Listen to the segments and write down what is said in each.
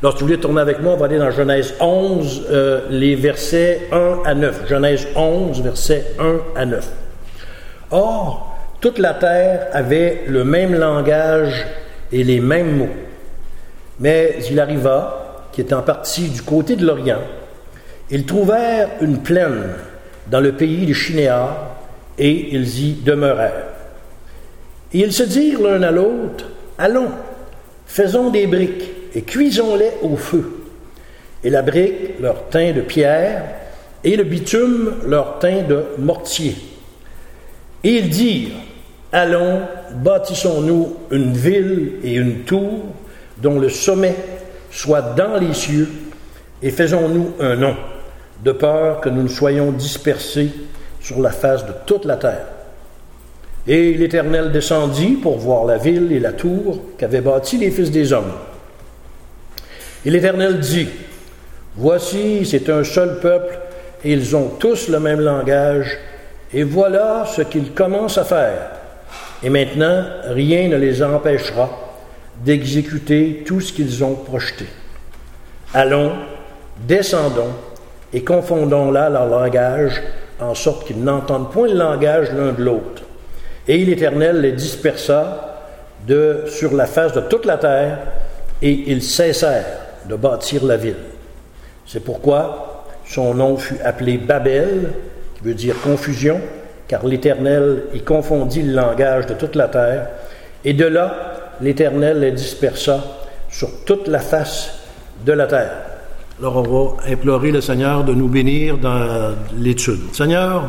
Alors, si vous voulez tourner avec moi, on va aller dans Genèse 11, les versets 1 à 9. Genèse 11, versets 1 à 9. Or, toute la terre avait le même langage et les mêmes mots. Mais il arriva, qu'étant partis du côté de l'Orient, ils trouvèrent une plaine dans le pays de Shinéar, et ils y demeurèrent. Et ils se dirent l'un à l'autre, « Allons, faisons des briques, et cuisons-les au feu. » Et la brique leur tint de pierre, et le bitume leur tint de mortier. Et ils dirent, « Allons, bâtissons-nous une ville et une tour, dont le sommet soit dans les cieux, et faisons-nous un nom, de peur que nous ne soyons dispersés sur la face de toute la terre. » Et l'Éternel descendit pour voir la ville et la tour qu'avaient bâties les fils des hommes. Et l'Éternel dit, « Voici, c'est un seul peuple, et ils ont tous le même langage, et voilà ce qu'ils commencent à faire. Et maintenant, rien ne les empêchera d'exécuter tout ce qu'ils ont projeté. Allons, descendons, et confondons là leur langage, en sorte qu'ils n'entendent point le langage l'un de l'autre. Et l'Éternel les dispersa sur la face de toute la terre, et ils cessèrent de bâtir la ville. C'est pourquoi son nom fut appelé Babel, qui veut dire confusion, car l'Éternel y confondit le langage de toute la terre, et de là, l'Éternel les dispersa sur toute la face de la terre. Alors on va implorer le Seigneur de nous bénir dans l'étude. Seigneur,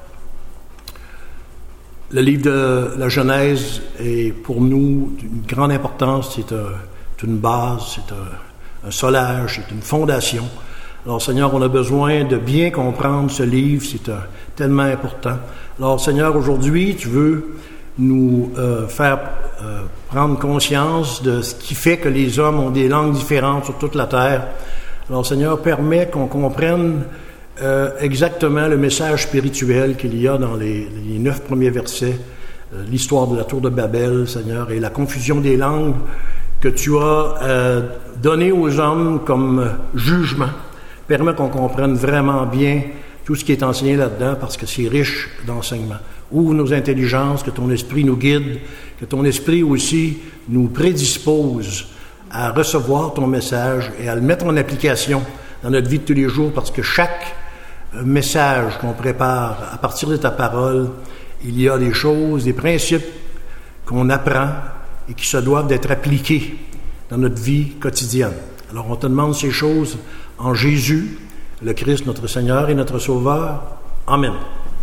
le livre de la Genèse est pour nous d'une grande importance. C'est une base, c'est un solage, c'est une fondation. Alors Seigneur, on a besoin de bien comprendre ce livre, c'est tellement important. Alors Seigneur, aujourd'hui, tu veux nous faire prendre conscience de ce qui fait que les hommes ont des langues différentes sur toute la terre. Alors Seigneur, permets qu'on comprenne exactement le message spirituel qu'il y a dans les 9 premiers versets, l'histoire de la tour de Babel, Seigneur, et la confusion des langues que tu as donné aux hommes comme jugement. Permets qu'on comprenne vraiment bien tout ce qui est enseigné là-dedans, parce que c'est riche d'enseignement. Ouvre nos intelligences, que ton esprit nous guide, que ton esprit aussi nous prédispose à recevoir ton message et à le mettre en application dans notre vie de tous les jours, parce que chaque message qu'on prépare à partir de ta parole, il y a des choses, des principes qu'on apprend et qui se doivent d'être appliqués dans notre vie quotidienne. Alors on te demande ces choses en Jésus, le Christ, notre Seigneur et notre Sauveur. Amen.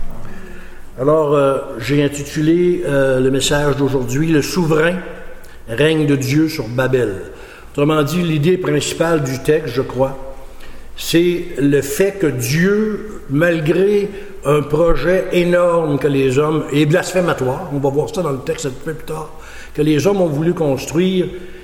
Alors, j'ai intitulé le message d'aujourd'hui « Le souverain règne de Dieu sur Babel ». Autrement dit, l'idée principale du texte, je crois, c'est le fait que Dieu, malgré un projet énorme que les hommes, et blasphématoire, on va voir ça dans le texte un peu plus tard, que les hommes ont voulu construire.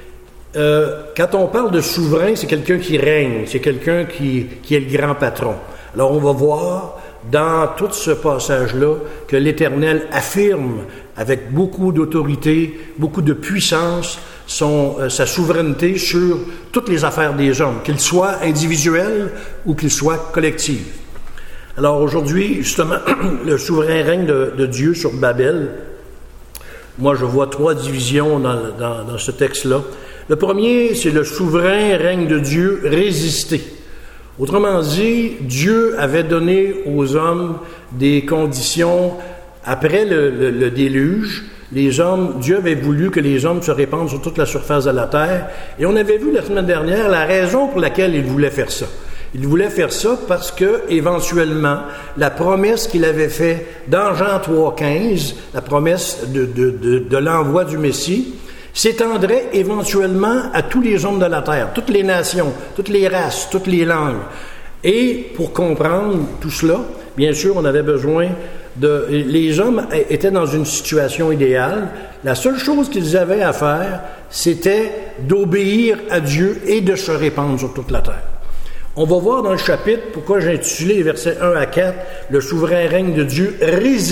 Quand on parle de souverain, c'est quelqu'un qui règne, c'est quelqu'un qui est le grand patron. Alors on va voir dans tout ce passage-là que l'Éternel affirme avec beaucoup d'autorité, beaucoup de puissance, sa souveraineté sur toutes les affaires des hommes, qu'ils soient individuels ou qu'ils soient collectifs. Alors aujourd'hui, justement, le souverain règne de Dieu sur Babel. Moi, je vois 3 divisions dans ce texte-là. Le premier, c'est le souverain règne de Dieu résisté. Autrement dit, Dieu avait donné aux hommes des conditions après le déluge. Dieu avait voulu que les hommes se répandent sur toute la surface de la terre. Et on avait vu la semaine dernière la raison pour laquelle il voulait faire ça. Il voulait faire ça parce que, éventuellement, la promesse qu'il avait faite dans Jean 3,15, la promesse de l'envoi du Messie, s'étendrait éventuellement à tous les hommes de la terre, toutes les nations, toutes les races, toutes les langues. Et pour comprendre tout cela, bien sûr, on avait besoin les hommes étaient dans une situation idéale. La seule chose qu'ils avaient à faire, c'était d'obéir à Dieu et de se répandre sur toute la terre. On va voir dans le chapitre pourquoi j'ai intitulé les versets 1 à 4, « Le souverain règne de Dieu résisté »,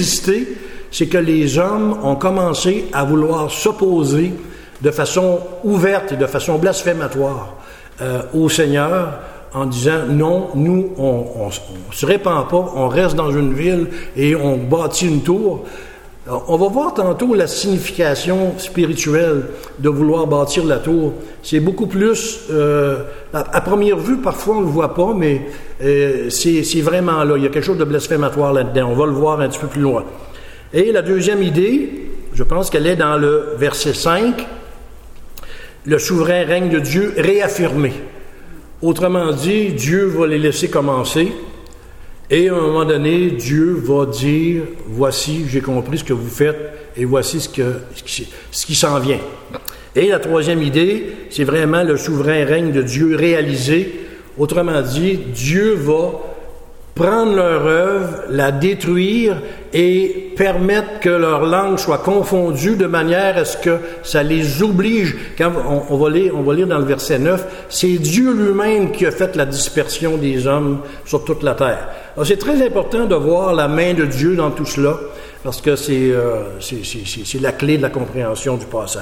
c'est que les hommes ont commencé à vouloir s'opposer de façon ouverte et de façon blasphématoire au Seigneur en disant non, nous, on se répand pas, on reste dans une ville et on bâtit une tour. Alors, on va voir tantôt la signification spirituelle de vouloir bâtir la tour. C'est beaucoup plus, à première vue, parfois on ne le voit pas, mais c'est vraiment là. Il y a quelque chose de blasphématoire là-dedans. On va le voir un petit peu plus loin. Et la deuxième idée, je pense qu'elle est dans le verset 5, le souverain règne de Dieu réaffirmé. Autrement dit, Dieu va les laisser commencer. Et à un moment donné, Dieu va dire, voici, j'ai compris ce que vous faites, et voici ce qui s'en vient. Et la troisième idée, c'est vraiment le souverain règne de Dieu réalisé. Autrement dit, Dieu va prendre leur œuvre, la détruire et permettre que leur langue soit confondue de manière à ce que ça les oblige. Quand on va lire dans le verset 9, c'est Dieu lui-même qui a fait la dispersion des hommes sur toute la terre. Alors, c'est très important de voir la main de Dieu dans tout cela, parce que c'est la clé de la compréhension du passage.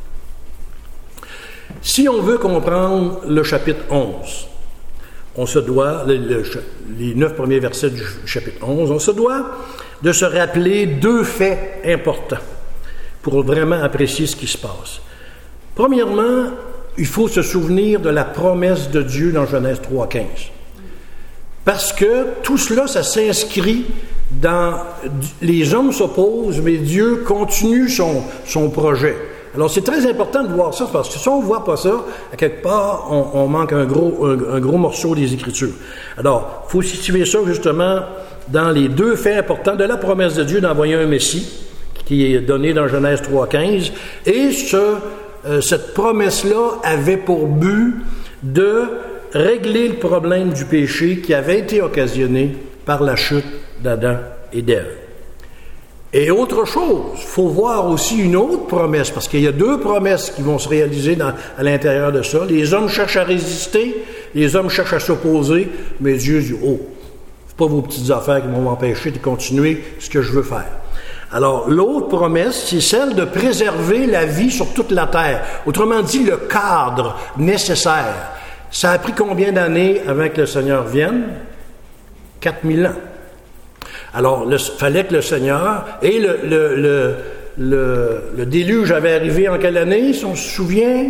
Si on veut comprendre le chapitre 11, on se doit, les 9 premiers versets du chapitre 11, on se doit de se rappeler 2 faits importants pour vraiment apprécier ce qui se passe. Premièrement, il faut se souvenir de la promesse de Dieu dans Genèse 3,15. Parce que tout cela, ça s'inscrit dans... Les hommes s'opposent, mais Dieu continue son projet. Alors, c'est très important de voir ça, parce que si on ne voit pas ça, à quelque part, on manque un gros morceau des Écritures. Alors, il faut situer ça, justement, dans les 2 faits importants de la promesse de Dieu d'envoyer un Messie, qui est donné dans Genèse 3,15, et cette promesse-là avait pour but de régler le problème du péché qui avait été occasionné par la chute d'Adam et d'Ève. Et autre chose, il faut voir aussi une autre promesse, parce qu'il y a 2 promesses qui vont se réaliser à l'intérieur de ça. Les hommes cherchent à résister, les hommes cherchent à s'opposer, mais Dieu dit, c'est pas vos petites affaires qui vont m'empêcher de continuer ce que je veux faire. Alors, l'autre promesse, c'est celle de préserver la vie sur toute la terre. Autrement dit, le cadre nécessaire. Ça a pris combien d'années avant que le Seigneur vienne? 4000 ans. Alors, il fallait que le Seigneur... Et le déluge avait arrivé en quelle année, si on se souvient?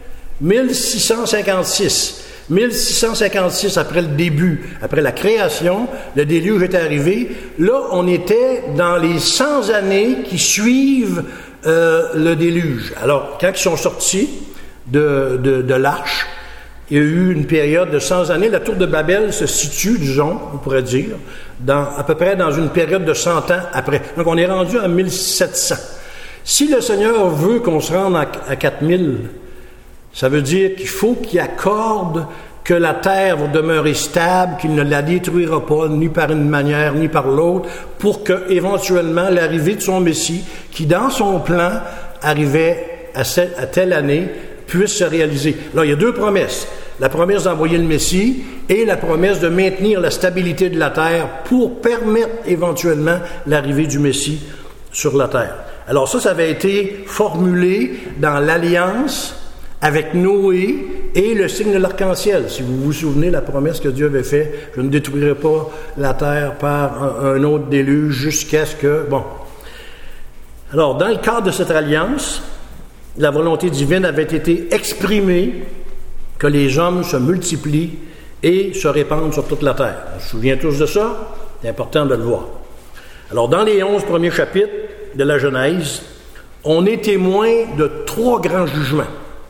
1656. 1656, après le début, après la création, le déluge est arrivé. Là, on était dans les 100 années qui suivent le déluge. Alors, quand ils sont sortis de l'arche, il y a eu une période de 100 années. La tour de Babel se situe, disons, on pourrait dire, à peu près dans une période de 100 ans après. Donc, on est rendu à 1700. Si le Seigneur veut qu'on se rende à 4000, ça veut dire qu'il faut qu'il accorde que la terre va demeurer stable, qu'il ne la détruira pas, ni par une manière, ni par l'autre, pour que, éventuellement, l'arrivée de son Messie, qui, dans son plan, arrivait à telle année, puisse se réaliser. Alors, il y a 2 promesses. La promesse d'envoyer le Messie et la promesse de maintenir la stabilité de la terre pour permettre éventuellement l'arrivée du Messie sur la terre. Alors ça avait été formulé dans l'alliance avec Noé et le signe de l'arc-en-ciel. Si vous vous souvenez, la promesse que Dieu avait faite, je ne détruirai pas la terre par un autre déluge jusqu'à ce que... Bon. Alors, dans le cadre de cette alliance, la volonté divine avait été exprimée que les hommes se multiplient et se répandent sur toute la terre. On se souvient tous de ça? C'est important de le voir. Alors, dans les 11 premiers chapitres de la Genèse, on est témoin de 3 grands jugements.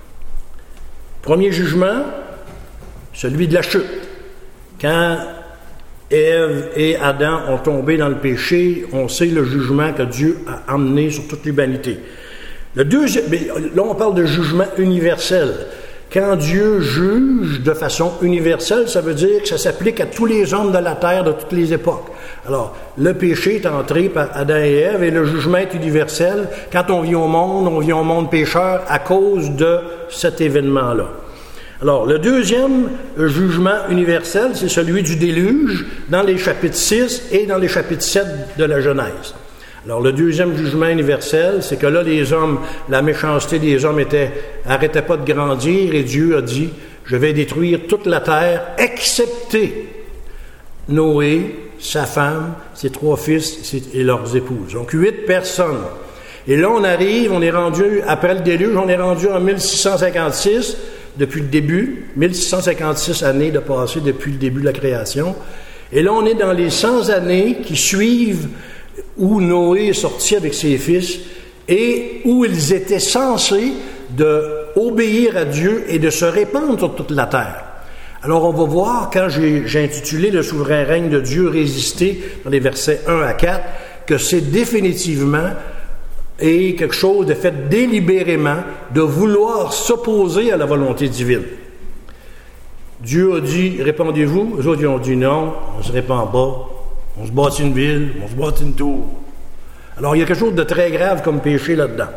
Premier jugement, celui de la chute. Quand Ève et Adam ont tombé dans le péché, on sait le jugement que Dieu a amené sur toute l'humanité. Le deuxième, là on parle de jugement universel. Quand Dieu juge de façon universelle, ça veut dire que ça s'applique à tous les hommes de la terre de toutes les époques. Alors, le péché est entré par Adam et Ève et le jugement est universel. Quand on vient au monde pécheur à cause de cet événement-là. Alors, le deuxième jugement universel, c'est celui du déluge dans les chapitres 6 et dans les chapitres 7 de la Genèse. Alors, le deuxième jugement universel, c'est que là, les hommes, la méchanceté des hommes arrêtait pas de grandir et Dieu a dit je vais détruire toute la terre, excepté Noé, sa femme, ses 3 fils et leurs épouses. Donc 8 personnes. Et là, on est rendu, après le déluge, on est rendu en 1656, depuis le début, 1656 années de passé depuis le début de la création. Et là, on est dans les 100 années qui suivent où Noé est sorti avec ses fils et où ils étaient censés d'obéir à Dieu et de se répandre sur toute la terre. Alors, on va voir, quand j'ai intitulé « Le souverain règne de Dieu résister » dans les versets 1 à 4, que c'est définitivement et quelque chose de fait délibérément de vouloir s'opposer à la volonté divine. Dieu a dit, répondez-vous. Eux autres, ils ont dit non, on ne se répand pas. On se bâtit une ville, on se bâtit une tour. Alors, il y a quelque chose de très grave comme péché là-dedans.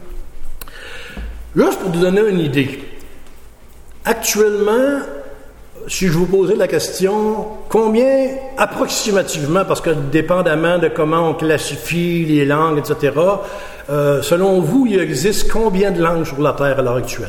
Juste pour vous donner une idée. Actuellement, si je vous posais la question, combien, approximativement, parce que dépendamment de comment on classifie les langues, etc., selon vous, il existe combien de langues sur la Terre à l'heure actuelle?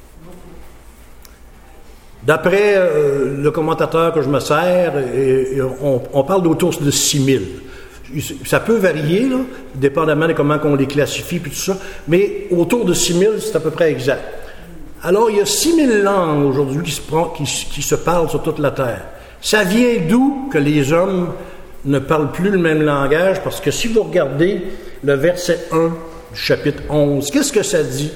D'après le commentateur que je me sers, on parle d'autour de 6000. Ça peut varier, là, dépendamment de comment on les classifie, puis tout ça, mais autour de 6000, c'est à peu près exact. Alors, il y a 6000 langues aujourd'hui qui se parlent sur toute la Terre. Ça vient d'où que les hommes ne parlent plus le même langage? Parce que si vous regardez le verset 1 du chapitre 11, qu'est-ce que ça dit?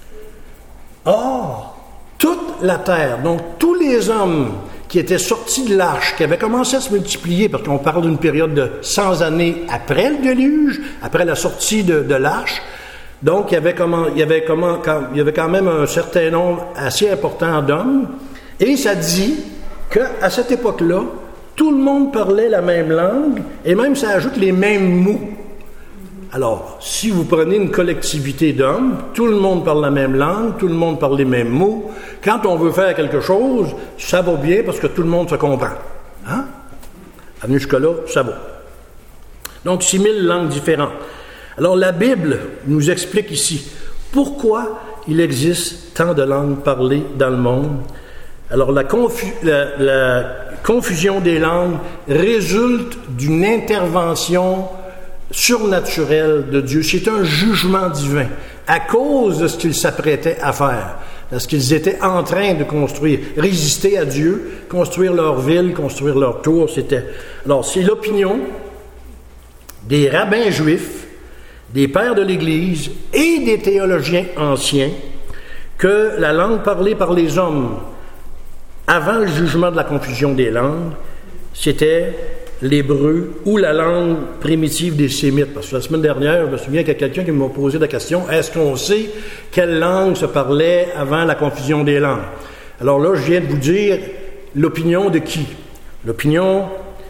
Or, toute la terre, donc tous les hommes qui étaient sortis de l'arche, qui avaient commencé à se multiplier, parce qu'on parle d'une période de 100 années après le déluge, après la sortie de l'arche, donc il y avait quand même un certain nombre assez important d'hommes, et ça dit qu'à cette époque-là, tout le monde parlait la même langue, et même ça ajoute les mêmes mots. Alors, si vous prenez une collectivité d'hommes, tout le monde parle la même langue, tout le monde parle les mêmes mots. Quand on veut faire quelque chose, ça va bien parce que tout le monde se comprend. Hein? À venir jusque-là, ça va. Donc, 6000 langues différentes. Alors, la Bible nous explique ici pourquoi il existe tant de langues parlées dans le monde. Alors, la confusion des langues résulte d'une intervention surnaturel de Dieu. C'est un jugement divin à cause de ce qu'ils s'apprêtaient à faire, de ce qu'ils étaient en train de construire, résister à Dieu, construire leur ville, construire leur tour. Alors, c'est l'opinion des rabbins juifs, des pères de l'Église et des théologiens anciens que la langue parlée par les hommes avant le jugement de la confusion des langues, c'était l'hébreu ou la langue primitive des Sémites. Parce que la semaine dernière, je me souviens qu'il y a quelqu'un qui m'a posé la question, est-ce qu'on sait quelle langue se parlait avant la confusion des langues? Alors là, je viens de vous dire l'opinion de qui? L'opinion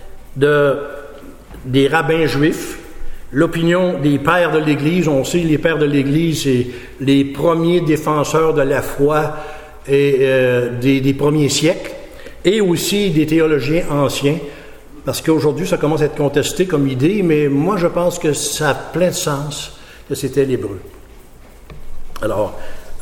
des rabbins juifs, l'opinion des pères de l'Église. On sait les pères de l'Église, c'est les premiers défenseurs de la foi et, des premiers siècles, et aussi des théologiens anciens. Parce qu'aujourd'hui, ça commence à être contesté comme idée, mais moi, je pense que ça a plein de sens que c'était l'hébreu. Alors,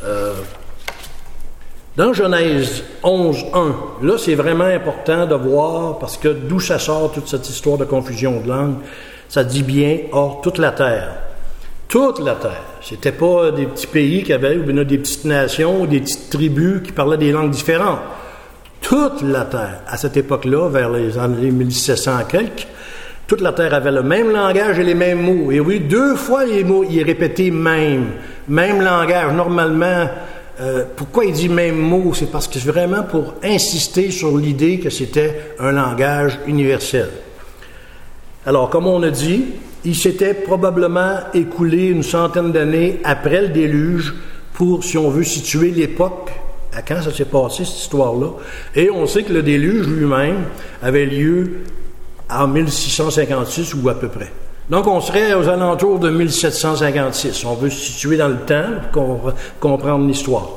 dans Genèse 11.1, là, c'est vraiment important de voir, parce que d'où ça sort toute cette histoire de confusion de langue, ça dit bien, or, toute la terre. Toute la terre. C'était pas des petits pays qui avaient, ou bien des petites nations, ou des petites tribus qui parlaient des langues différentes. Toute la terre, à cette époque-là, vers les années 1700 quelques, toute la terre avait le même langage et les mêmes mots. Et oui, 2 fois les mots, il est répété même langage. Normalement, pourquoi il dit même mot? C'est parce que c'est vraiment pour insister sur l'idée que c'était un langage universel. Alors, comme on a dit, il s'était probablement écoulé une centaine d'années après le déluge pour, si on veut, situer l'époque à quand ça s'est passé, cette histoire-là. Et on sait que le déluge lui-même avait lieu en 1656 ou à peu près. Donc, on serait aux alentours de 1756. On veut se situer dans le temps pour comprendre l'histoire.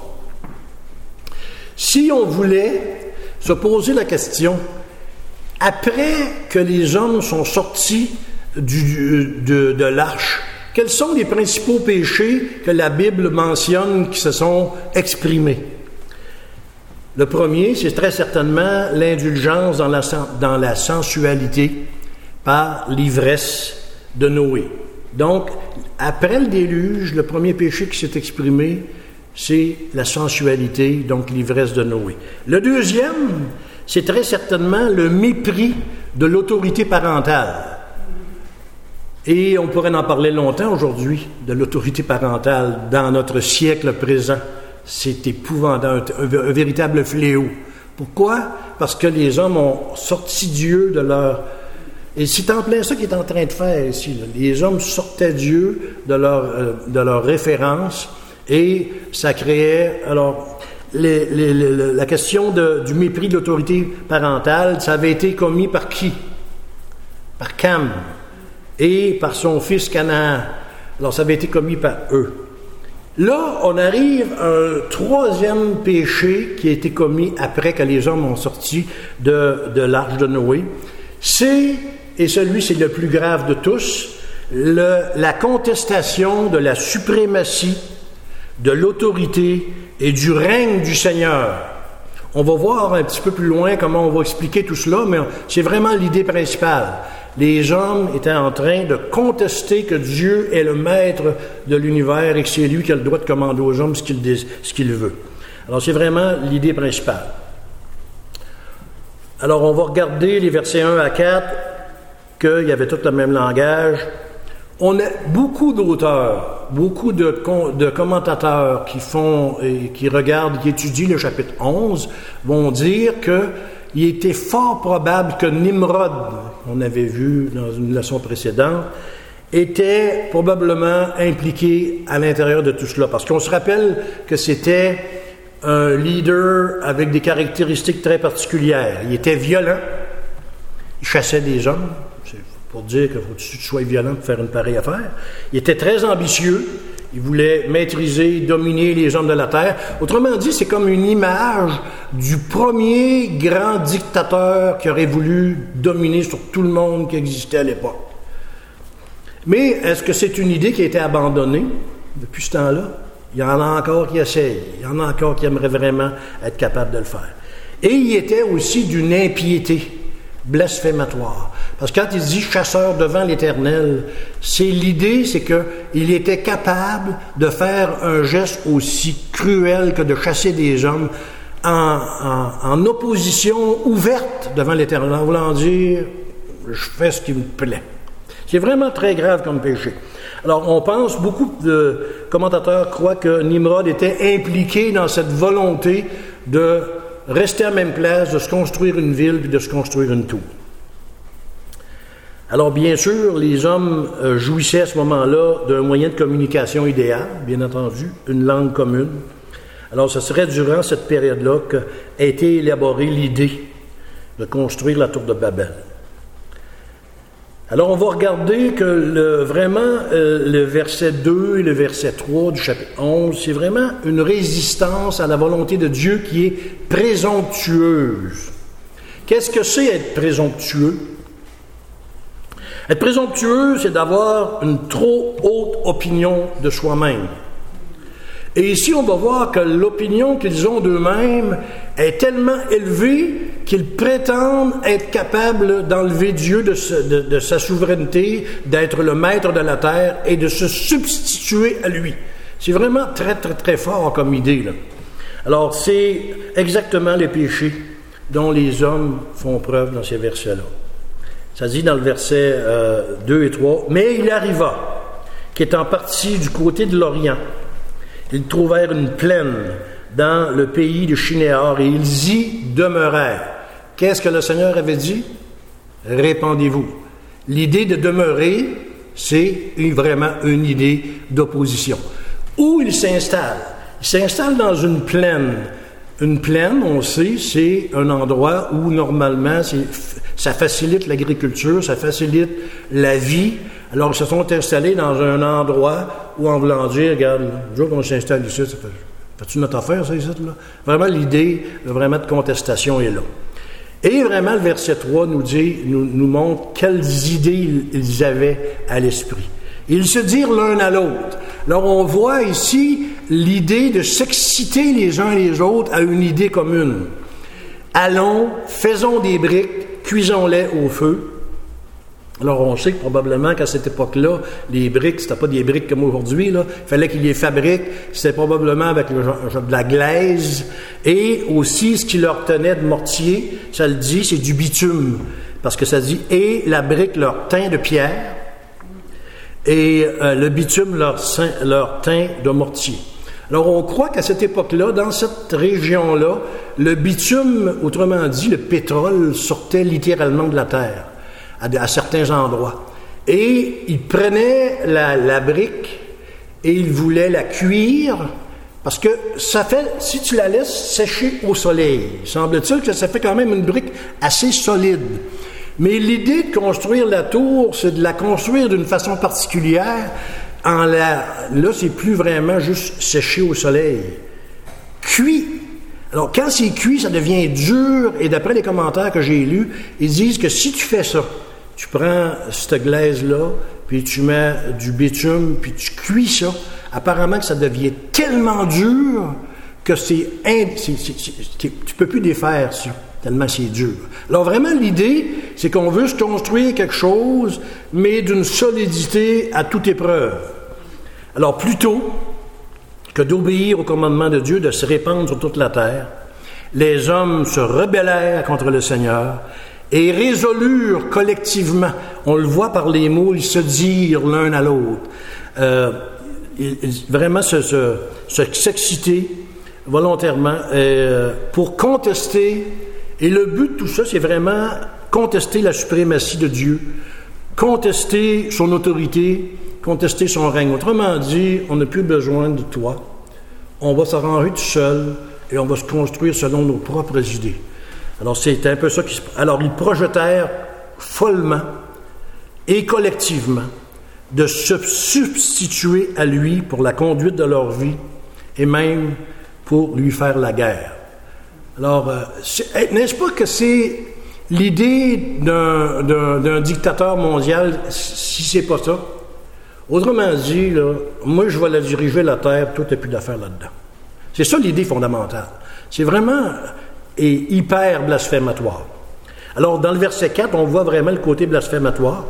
Si on voulait se poser la question, après que les hommes sont sortis de l'arche, quels sont les principaux péchés que la Bible mentionne qui se sont exprimés? Le premier, c'est très certainement l'indulgence dans la sensualité par l'ivresse de Noé. Donc, après le déluge, le premier péché qui s'est exprimé, c'est la sensualité, donc l'ivresse de Noé. Le deuxième, c'est très certainement le mépris de l'autorité parentale. Et on pourrait en parler longtemps aujourd'hui, de l'autorité parentale dans notre siècle présent. C'est épouvantable, un véritable fléau. Pourquoi? Parce que les hommes ont sorti Dieu de leur... Et c'est en plein ça qu'il est en train de faire ici. Là. Les hommes sortaient Dieu de leur référence et ça créait... Alors, la question du mépris de l'autorité parentale, ça avait été commis par qui? Par Cam et par son fils Canaan. Alors, ça avait été commis par eux. Là, on arrive à un troisième péché qui a été commis après que les hommes ont sorti de l'arche de Noé. C'est le plus grave de tous, la contestation de la suprématie, de l'autorité et du règne du Seigneur. On va voir un petit peu plus loin comment on va expliquer tout cela, mais c'est vraiment l'idée principale. Les hommes étaient en train de contester que Dieu est le maître de l'univers et que c'est lui qui a le droit de commander aux hommes ce qu'il veut. Alors, c'est vraiment l'idée principale. Alors, on va regarder les versets 1 à 4, qu'il y avait tout le même langage. On a beaucoup d'auteurs, beaucoup de commentateurs qui regardent, qui étudient le chapitre 11, vont dire qu'il était fort probable que Nimrod, on avait vu dans une leçon précédente, était probablement impliqué à l'intérieur de tout cela. Parce qu'on se rappelle que c'était un leader avec des caractéristiques très particulières. Il était violent, il chassait des hommes, c'est pour dire qu'il faut que tu sois violent pour faire une pareille affaire. Il était très ambitieux, il voulait maîtriser, dominer les hommes de la terre. Autrement dit, c'est comme une image du premier grand dictateur qui aurait voulu dominer sur tout le monde qui existait à l'époque. Mais est-ce que c'est une idée qui a été abandonnée depuis ce temps-là? Il y en a encore qui essayent. Il y en a encore qui aimeraient vraiment être capables de le faire. Et il était aussi d'une impiété blasphématoire. Parce que quand il dit « chasseur devant l'Éternel », l'idée, c'est qu'il était capable de faire un geste aussi cruel que de chasser des hommes en opposition ouverte devant l'Éternel, en voulant dire « je fais ce qui me plaît ». C'est vraiment très grave comme péché. Alors, on pense, beaucoup de commentateurs croient que Nimrod était impliqué dans cette volonté de rester à la même place, de se construire une ville puis de se construire une tour. Alors, bien sûr, les hommes jouissaient à ce moment-là d'un moyen de communication idéal, bien entendu, une langue commune. Alors, ce serait durant cette période-là qu'a été élaborée l'idée de construire la tour de Babel. Alors, on va regarder que le verset 2 et le verset 3 du chapitre 11, c'est vraiment une résistance à la volonté de Dieu qui est présomptueuse. Qu'est-ce que c'est être présomptueux? Être présomptueux, c'est d'avoir une trop haute opinion de soi-même. Et ici, on va voir que l'opinion qu'ils ont d'eux-mêmes est tellement élevée qu'ils prétendent être capables d'enlever Dieu de sa souveraineté, d'être le maître de la terre et de se substituer à lui. C'est vraiment très, très, très fort comme idée, là. Alors, c'est exactement les péchés dont les hommes font preuve dans ces versets-là. Ça dit dans le verset 2 et 3, « Mais il arriva qu'étant parti du côté de l'Orient, ils trouvèrent une plaine dans le pays de Shinéar et ils y demeurèrent. » Qu'est-ce que le Seigneur avait dit? Répandez-vous. L'idée de demeurer, c'est vraiment une idée d'opposition. Où il s'installe? Il s'installe dans une plaine. Une plaine, on sait, c'est un endroit où normalement ça facilite l'agriculture, ça facilite la vie. Alors, ils se sont installés dans un endroit où, en voulant dire, regarde, le jour qu'on s'installe ici, ça fait-tu notre affaire, ça, ici, là? Vraiment, l'idée vraiment de contestation est là. Et vraiment, le verset 3 nous montre quelles idées ils avaient à l'esprit. Ils se dirent l'un à l'autre. Alors, on voit ici l'idée de s'exciter les uns les autres à une idée commune. Allons, faisons des briques, cuisons-les au feu. Alors, on sait que probablement qu'à cette époque-là, les briques, c'était pas des briques comme aujourd'hui, là. Il fallait qu'ils les fabriquent. C'était probablement avec de la glaise. Et aussi, ce qui leur tenait de mortier, ça le dit, c'est du bitume. Parce que ça dit, et la brique leur teint de pierre, et le bitume leur teint de mortier. Alors, on croit qu'à cette époque-là, dans cette région-là, le bitume, autrement dit, le pétrole, sortait littéralement de la terre. À certains endroits. Et il prenait la brique et il voulait la cuire parce que ça fait, si tu la laisses sécher au soleil, semble-t-il que ça fait quand même une brique assez solide. Mais l'idée de construire la tour, c'est de la construire d'une façon particulière. Là, c'est plus vraiment juste sécher au soleil. Cuit. Alors, quand c'est cuit, ça devient dur, et d'après les commentaires que j'ai lus, ils disent que si tu fais ça, tu prends cette glaise-là, puis tu mets du bitume, puis tu cuis ça, apparemment que ça devient tellement dur que tu peux plus défaire ça, tellement c'est dur. Alors vraiment, l'idée, c'est qu'on veut se construire quelque chose, mais d'une solidité à toute épreuve. Alors, plutôt que d'obéir au commandement de Dieu, de se répandre sur toute la terre, les hommes se rebellèrent contre le Seigneur et résolurent collectivement, on le voit par les mots, ils se dirent l'un à l'autre, vraiment s'exciter volontairement pour contester, et le but de tout ça, c'est vraiment contester la suprématie de Dieu, contester son autorité, contester son règne. Autrement dit, on n'a plus besoin de toi, on va s'arranger tout seul et on va se construire selon nos propres idées. Alors, c'est un peu ça qui se... Alors, ils projetèrent follement et collectivement de se substituer à lui pour la conduite de leur vie et même pour lui faire la guerre. Alors, n'est-ce pas que c'est l'idée d'un dictateur mondial, si c'est pas ça? Autrement dit, là, moi, je vais la diriger la terre, toi, tu n'as plus d'affaires là-dedans. C'est ça l'idée fondamentale. C'est vraiment... et hyper blasphématoire. Alors, dans le verset 4, on voit vraiment le côté blasphématoire.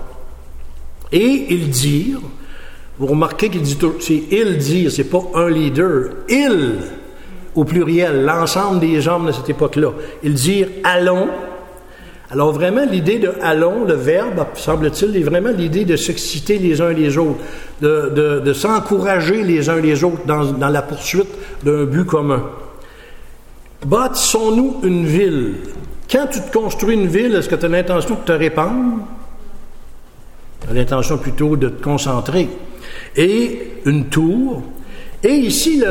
Et ils dirent, vous remarquez qu'il dit, c'est ils dire, c'est pas un leader, ils, au pluriel, l'ensemble des hommes de cette époque-là. Ils dirent, allons. Alors, vraiment, l'idée de allons, le verbe, semble-t-il, est vraiment l'idée de s'exciter les uns les autres, de s'encourager les uns les autres dans la poursuite d'un but commun. Bâtissons-nous une ville. Quand tu te construis une ville, est-ce que tu as l'intention de te répandre? Tu as l'intention plutôt de te concentrer. Et une tour. Et ici,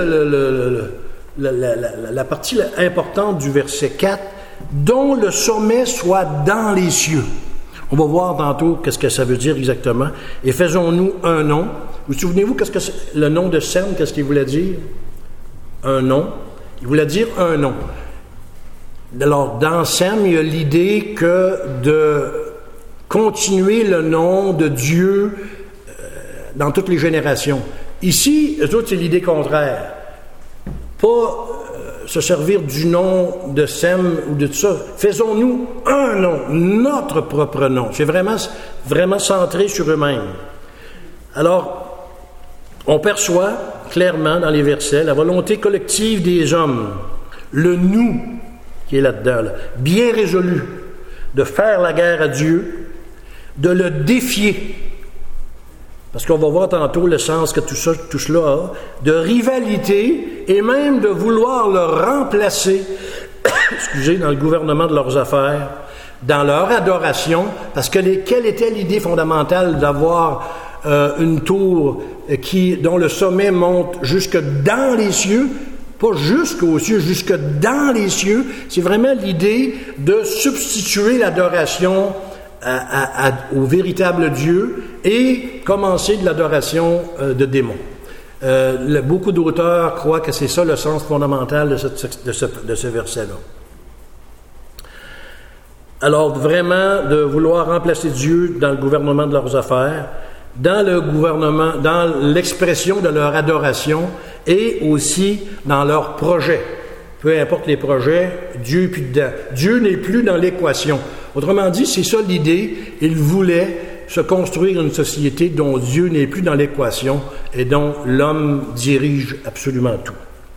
la partie importante du verset 4, dont le sommet soit dans les cieux. On va voir tantôt qu'est-ce que ça veut dire exactement. Et faisons-nous un nom. Vous souvenez-vous qu'est-ce que le nom de Sem, qu'est-ce qu'il voulait dire? Un nom. Il voulait dire un nom. Alors, dans Sem, il y a l'idée que de continuer le nom de Dieu dans toutes les générations. Ici, eux autres, c'est l'idée contraire. Pas se servir du nom de Sem ou de tout ça. Faisons-nous un nom, notre propre nom. C'est vraiment centré sur eux-mêmes. Alors, on perçoit clairement dans les versets la volonté collective des hommes, le nous qui est là-dedans, là, bien résolu de faire la guerre à Dieu, de le défier, parce qu'on va voir tantôt le sens que tout cela a, de rivalité et même de vouloir le remplacer, dans le gouvernement de leurs affaires, dans leur adoration, parce que quelle était l'idée fondamentale d'avoir une tour dont le sommet monte jusque dans les cieux, pas jusqu'aux cieux, jusque dans les cieux. C'est vraiment l'idée de substituer l'adoration au véritable Dieu et commencer de l'adoration de démons. Beaucoup d'auteurs croient que c'est ça le sens fondamental de ce verset-là. Alors, vraiment, de vouloir remplacer Dieu dans le gouvernement de leurs affaires, dans le gouvernement, dans l'expression de leur adoration et aussi dans leurs projets. Peu importe les projets, Dieu est plus dedans. Dieu n'est plus dans l'équation. Autrement dit, c'est ça l'idée. Il voulait se construire une société dont Dieu n'est plus dans l'équation et dont l'homme dirige absolument tout.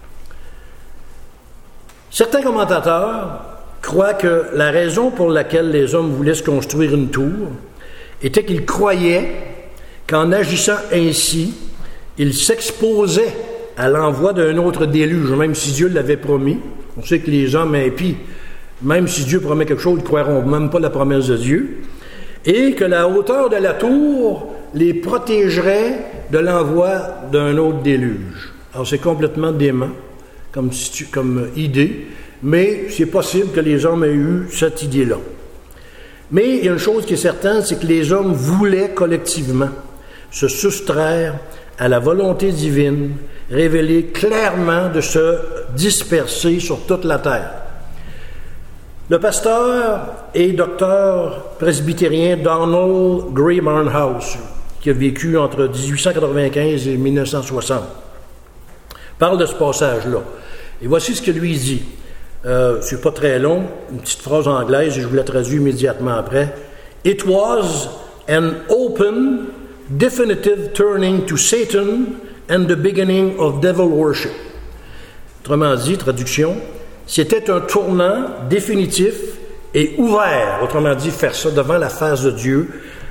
Certains commentateurs croient que la raison pour laquelle les hommes voulaient se construire une tour était qu'ils croyaient qu'en agissant ainsi, ils s'exposaient à l'envoi d'un autre déluge, même si Dieu l'avait promis. On sait que les hommes impies, même si Dieu promet quelque chose, ils ne croiront même pas la promesse de Dieu. Et que la hauteur de la tour les protégerait de l'envoi d'un autre déluge. Alors c'est complètement dément comme idée, mais c'est possible que les hommes aient eu cette idée-là. Mais il y a une chose qui est certaine, c'est que les hommes voulaient collectivement se soustraire à la volonté divine, révélée clairement de se disperser sur toute la terre. Le pasteur et docteur presbytérien Donald Grey Barnhouse, qui a vécu entre 1895 et 1960, parle de ce passage-là. Et voici ce que lui dit. C'est pas très long, une petite phrase anglaise, et je vous la traduis immédiatement après. « It was an open, definitive turning to Satan and the beginning of devil worship. » Autrement dit, traduction, c'était un tournant définitif et ouvert, autrement dit, faire ça devant la face de Dieu,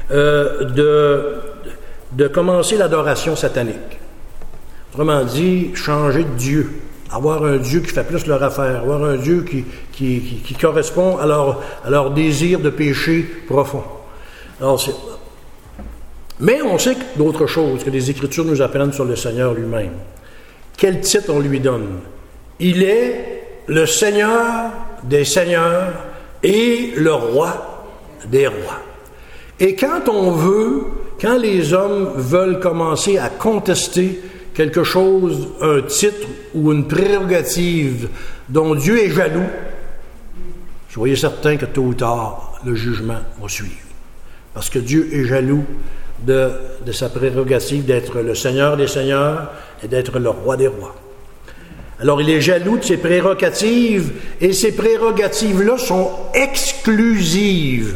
de commencer l'adoration satanique. Autrement dit, changer de Dieu. Avoir un Dieu qui fait plus leur affaire, avoir un Dieu qui correspond à leur désir de péché profond. Alors, mais on sait d'autres choses que les Écritures nous apprennent sur le Seigneur lui-même. Quel titre on lui donne? Il est le Seigneur des seigneurs et le roi des rois. Et quand les hommes veulent commencer à contester quelque chose, un titre ou une prérogative dont Dieu est jaloux, soyez certains que tôt ou tard, le jugement va suivre. Parce que Dieu est jaloux de sa prérogative d'être le Seigneur des seigneurs et d'être le roi des rois. Alors, il est jaloux de ses prérogatives, et ces prérogatives-là sont exclusives.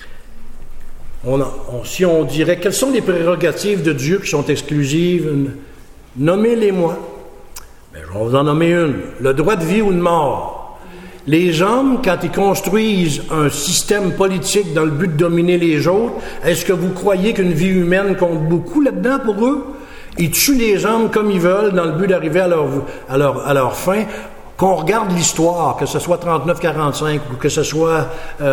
Si on dirait, quelles sont les prérogatives de Dieu qui sont exclusives? Nommez-les-moi. Ben, je vais vous en nommer une. Le droit de vie ou de mort. Les hommes, quand ils construisent un système politique dans le but de dominer les autres, est-ce que vous croyez qu'une vie humaine compte beaucoup là-dedans pour eux? Ils tuent les hommes comme ils veulent dans le but d'arriver à leur fin. Qu'on regarde l'histoire, que ce soit 39-45 ou que ce soit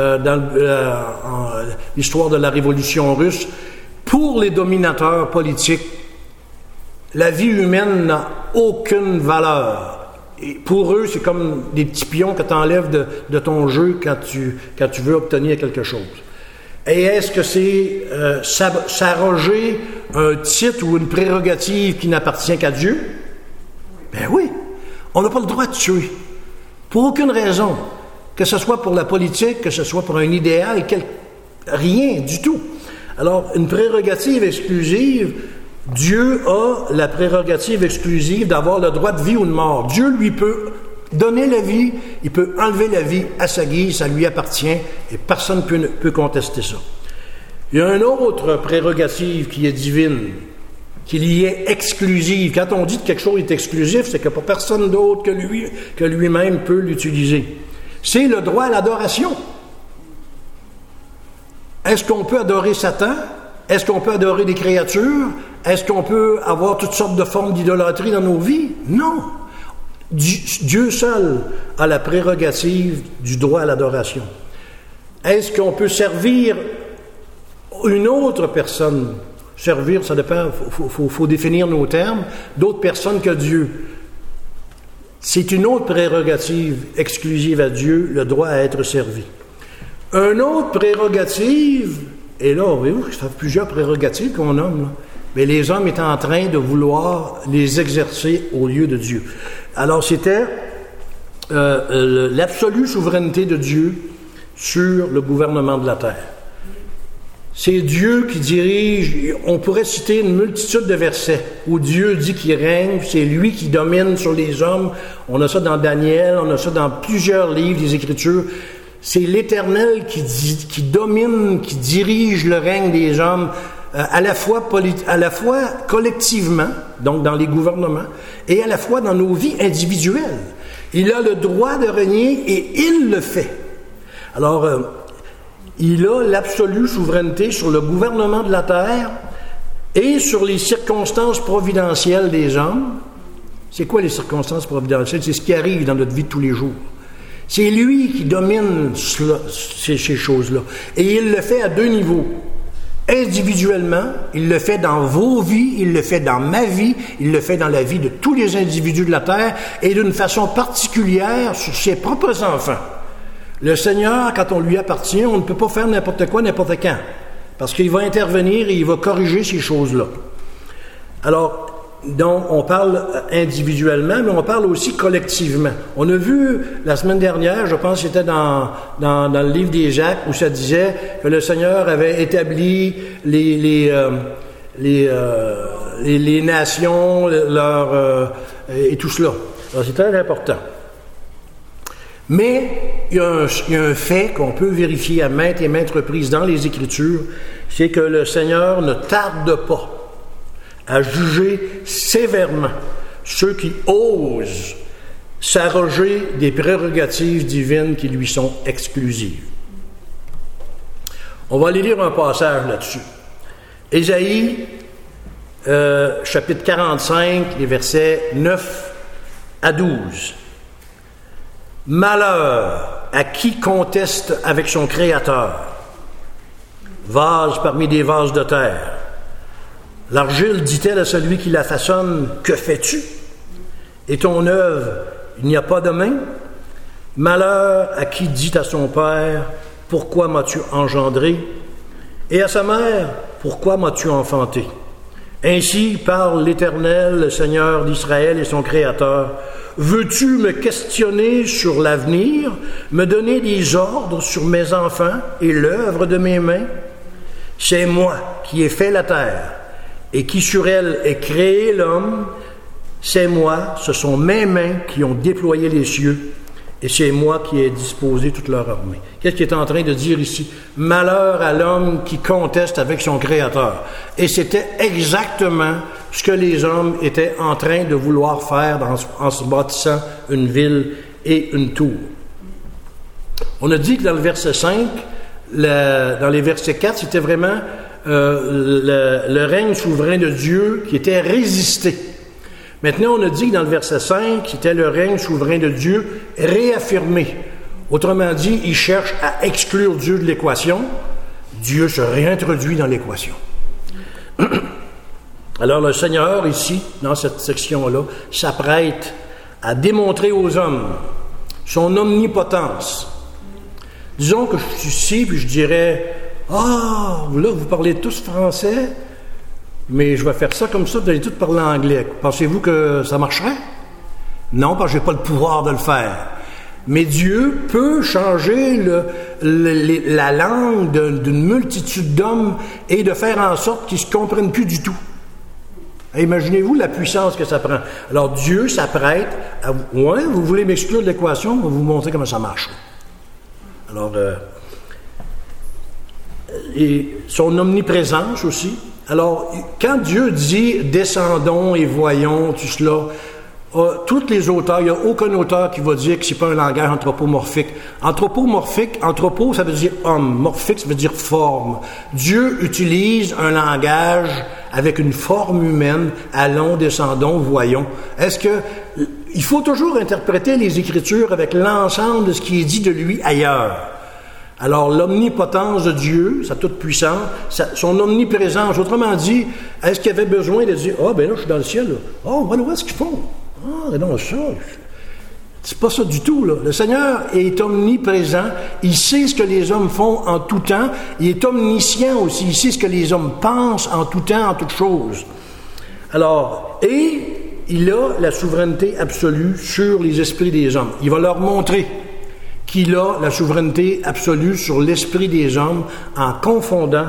dans l'histoire de la Révolution russe, pour les dominateurs politiques, la vie humaine n'a aucune valeur. Et pour eux, c'est comme des petits pions que tu enlèves de ton jeu quand tu veux obtenir quelque chose. Et est-ce que c'est s'arroger un titre ou une prérogative qui n'appartient qu'à Dieu? Ben oui. On n'a pas le droit de tuer. Pour aucune raison. Que ce soit pour la politique, que ce soit pour un idéal, rien du tout. Alors, une prérogative exclusive, Dieu a la prérogative exclusive d'avoir le droit de vie ou de mort. Dieu, lui, peut donner la vie, il peut enlever la vie à sa guise, ça lui appartient, et personne ne peut contester ça. Il y a une autre prérogative qui est divine, qui y est exclusive. Quand on dit que quelque chose est exclusif, c'est que pas personne d'autre que lui-même peut l'utiliser. C'est le droit à l'adoration. Est-ce qu'on peut adorer Satan? Est-ce qu'on peut adorer des créatures? Est-ce qu'on peut avoir toutes sortes de formes d'idolâtrie dans nos vies? Non. Dieu seul a la prérogative du droit à l'adoration. Est-ce qu'on peut servir une autre personne? Servir, ça dépend, il faut définir nos termes, d'autres personnes que Dieu. C'est une autre prérogative exclusive à Dieu, le droit à être servi. Une autre prérogative, et là, voyez-vous, ça fait plusieurs prérogatives qu'on nomme, là. Mais les hommes étaient en train de vouloir les exercer au lieu de Dieu. Alors, c'était l'absolue souveraineté de Dieu sur le gouvernement de la terre. C'est Dieu qui dirige. On pourrait citer une multitude de versets où Dieu dit qu'il règne, c'est lui qui domine sur les hommes. On a ça dans Daniel, on a ça dans plusieurs livres des Écritures. C'est l'Éternel qui domine, qui dirige le règne des hommes, à la fois collectivement, donc dans les gouvernements, et à la fois dans nos vies individuelles. Il a le droit de régner et il le fait. Alors, il a l'absolue souveraineté sur le gouvernement de la terre et sur les circonstances providentielles des hommes. C'est quoi les circonstances providentielles? C'est ce qui arrive dans notre vie de tous les jours. C'est lui qui domine ces choses-là. Et il le fait à deux niveaux. Individuellement, il le fait dans vos vies, il le fait dans ma vie, il le fait dans la vie de tous les individus de la terre et d'une façon particulière sur ses propres enfants. Le Seigneur, quand on lui appartient, on ne peut pas faire n'importe quoi, n'importe quand. Parce qu'il va intervenir et il va corriger ces choses-là. Alors, donc, on parle individuellement, mais on parle aussi collectivement. On a vu la semaine dernière, je pense que c'était dans le livre des Jacques, où ça disait que le Seigneur avait établi les nations, et tout cela. Alors, c'est très important. Mais il y a un fait qu'on peut vérifier à maintes et maintes reprises dans les Écritures, c'est que le Seigneur ne tarde pas à juger sévèrement ceux qui osent s'arroger des prérogatives divines qui lui sont exclusives. On va aller lire un passage là-dessus. Ésaïe, chapitre 45, les versets 9 à 12. Malheur à qui conteste avec son Créateur, vase parmi des vases de terre. L'argile dit-elle à celui qui la façonne, « Que fais-tu? Et ton œuvre, il n'y a pas de main? Malheur à qui dit à son père, « Pourquoi m'as-tu engendré? » Et à sa mère, « Pourquoi m'as-tu enfanté? » Ainsi parle l'Éternel, le Seigneur d'Israël et son Créateur. Veux-tu me questionner sur l'avenir, me donner des ordres sur mes enfants et l'œuvre de mes mains? C'est moi qui ai fait la terre et qui sur elle ai créé l'homme. C'est moi, ce sont mes mains qui ont déployé les cieux et c'est moi qui ai disposé toute leur armée. Qu'est-ce qu'il est en train de dire ici? Malheur à l'homme qui conteste avec son Créateur. Et c'était exactement ce que les hommes étaient en train de vouloir faire en se bâtissant une ville et une tour. On a dit que dans le verset 5, dans les versets 4, c'était vraiment le règne souverain de Dieu qui était résisté. Maintenant, on a dit que dans le verset 5, c'était le règne souverain de Dieu réaffirmé. Autrement dit, il cherche à exclure Dieu de l'équation. Dieu se réintroduit dans l'équation. Alors le Seigneur, ici, dans cette section-là, s'apprête à démontrer aux hommes son omnipotence. Disons que je suis ici, puis je dirais, « Ah, là, vous parlez tous français, mais je vais faire ça comme ça, vous allez tous parler anglais. Pensez-vous que ça marcherait? » Non, parce que je n'ai pas le pouvoir de le faire. Mais Dieu peut changer la langue d'une multitude d'hommes et de faire en sorte qu'ils ne se comprennent plus du tout. Imaginez-vous la puissance que ça prend. Alors Dieu s'apprête à... Ouais, vous voulez m'exclure de l'équation? On va vous montrer comment ça marche. Alors, et son omniprésence aussi. Alors, quand Dieu dit « descendons et voyons » tout cela, tous les auteurs, il n'y a aucun auteur qui va dire que ce n'est pas un langage anthropomorphique. Anthropo, ça veut dire homme. Morphique, ça veut dire forme. Dieu utilise un langage avec une forme humaine. Allons, descendons, voyons. Il faut toujours interpréter les Écritures avec l'ensemble de ce qui est dit de lui ailleurs. Alors, l'omnipotence de Dieu, sa toute-puissance, son omniprésence, autrement dit, est-ce qu'il y avait besoin de dire « Ah, ben là, je suis dans le ciel, là. Oh, voilà où est-ce qu'ils font? Ah, non, ça, c'est pas ça du tout, là. Le Seigneur est omniprésent, il sait ce que les hommes font en tout temps, il est omniscient aussi, il sait ce que les hommes pensent en tout temps, en toutes choses. Alors, et il a la souveraineté absolue sur les esprits des hommes. Il va leur montrer qu'il a la souveraineté absolue sur l'esprit des hommes en confondant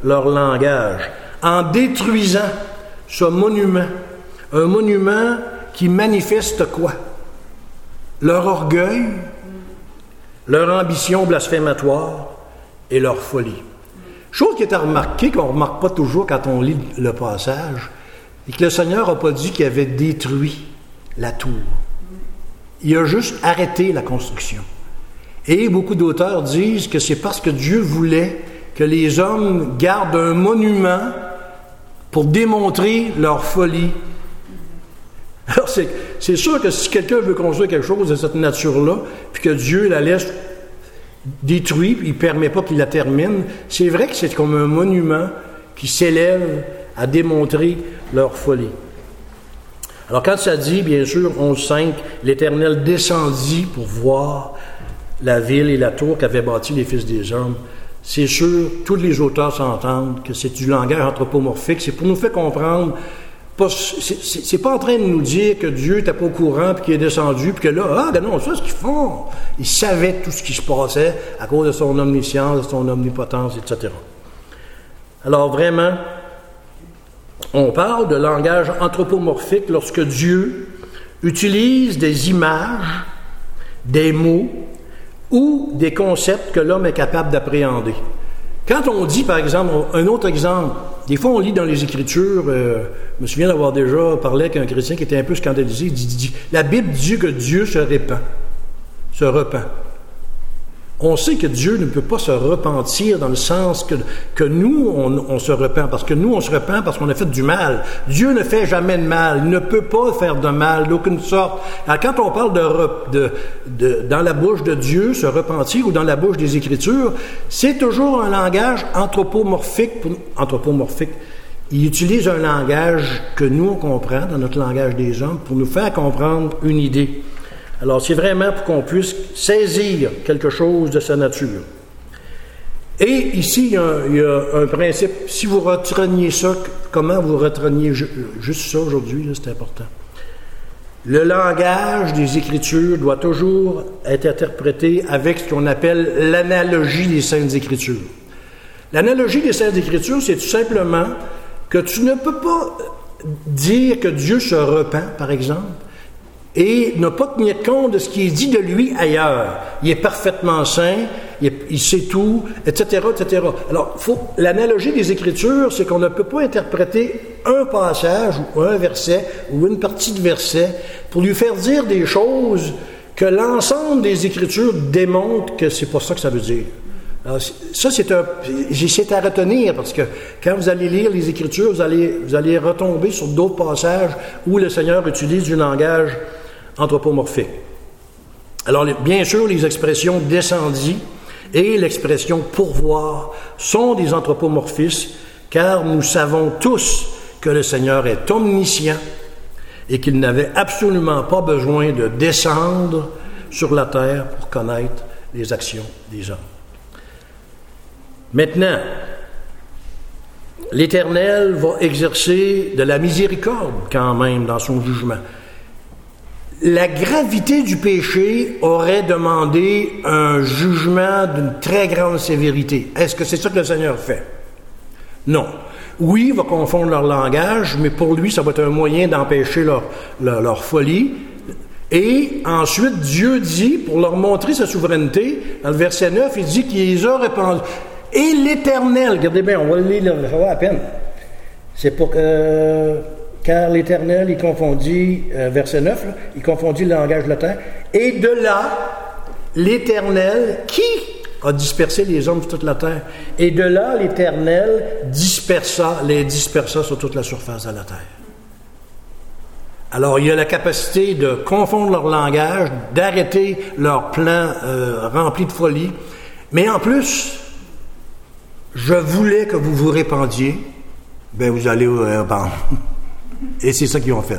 leur langage, en détruisant ce monument. Un monument qui manifeste quoi? Leur orgueil, leur ambition blasphématoire et leur folie. Chose qui est à remarquer, qu'on ne remarque pas toujours quand on lit le passage, et que le Seigneur n'a pas dit qu'il avait détruit la tour. Il a juste arrêté la construction. Et beaucoup d'auteurs disent que c'est parce que Dieu voulait que les hommes gardent un monument pour démontrer leur folie. Alors c'est sûr que si quelqu'un veut construire quelque chose de cette nature-là, puis que Dieu la laisse détruite, puis il ne permet pas qu'il la termine, c'est vrai que c'est comme un monument qui s'élève à démontrer leur folie. Alors quand ça dit, bien sûr, 11.5, l'Éternel descendit pour voir la ville et la tour qu'avaient bâti les fils des hommes, c'est sûr, tous les auteurs s'entendent que c'est du langage anthropomorphique, c'est pour nous faire comprendre. C'est pas en train de nous dire que Dieu n'était pas au courant puis qu'il est descendu puis que là, non, c'est ce qu'ils font. Il savait tout ce qui se passait à cause de son omniscience, de son omnipotence, etc. Alors vraiment, on parle de langage anthropomorphique lorsque Dieu utilise des images, des mots ou des concepts que l'homme est capable d'appréhender. Quand on dit, par exemple, un autre exemple, des fois on lit dans les Écritures, je me souviens d'avoir déjà parlé avec un chrétien qui était un peu scandalisé, il dit, la Bible dit que Dieu se repent. On sait que Dieu ne peut pas se repentir dans le sens que nous, on se repent. Parce que nous, on se repent parce qu'on a fait du mal. Dieu ne fait jamais de mal. Il ne peut pas faire de mal d'aucune sorte. Alors, quand on parle dans la bouche de Dieu, se repentir, ou dans la bouche des Écritures, c'est toujours un langage anthropomorphique. Il utilise un langage que nous, on comprend, dans notre langage des hommes, pour nous faire comprendre une idée. Alors, c'est vraiment pour qu'on puisse saisir quelque chose de sa nature. Et ici, il y a un principe. Si vous retreniez ça, comment vous retreniez juste ça aujourd'hui, là, c'est important. Le langage des Écritures doit toujours être interprété avec ce qu'on appelle l'analogie des Saintes Écritures. L'analogie des Saintes Écritures, c'est tout simplement que tu ne peux pas dire que Dieu se repent, par exemple, et ne pas tenir compte de ce qui est dit de lui ailleurs. Il est parfaitement saint, il sait tout, etc., etc. Alors, l'analogie des Écritures, c'est qu'on ne peut pas interpréter un passage ou un verset ou une partie de verset pour lui faire dire des choses que l'ensemble des Écritures démontrent que c'est pas ça que ça veut dire. Alors, ça, c'est à retenir, parce que quand vous allez lire les Écritures, vous allez retomber sur d'autres passages où le Seigneur utilise du langage anthropomorphique. Alors, bien sûr, les expressions « descendit » et l'expression « pourvoir » sont des anthropomorphismes, car nous savons tous que le Seigneur est omniscient et qu'il n'avait absolument pas besoin de descendre sur la terre pour connaître les actions des hommes. Maintenant, l'Éternel va exercer de la miséricorde quand même dans son jugement. La gravité du péché aurait demandé un jugement d'une très grande sévérité. Est-ce que c'est ça que le Seigneur fait? Non. Oui, il va confondre leur langage, mais pour lui, ça va être un moyen d'empêcher leur folie. Et ensuite, Dieu dit, pour leur montrer sa souveraineté, dans le verset 9, il dit qu'il les a répandus. Et l'Éternel, regardez bien, on va le lire, ça va à peine. C'est pour car l'Éternel, il confondit, verset 9, là, il confondit le langage de la terre. Et de là, l'Éternel, qui a dispersé les hommes sur toute la terre? Et de là, l'Éternel les dispersa sur toute la surface de la terre. Alors, il y a la capacité de confondre leur langage, d'arrêter leur plan rempli de folie. Mais en plus, je voulais que vous vous répandiez, bien, vous allez vous répandre. Et c'est ça qu'ils ont fait.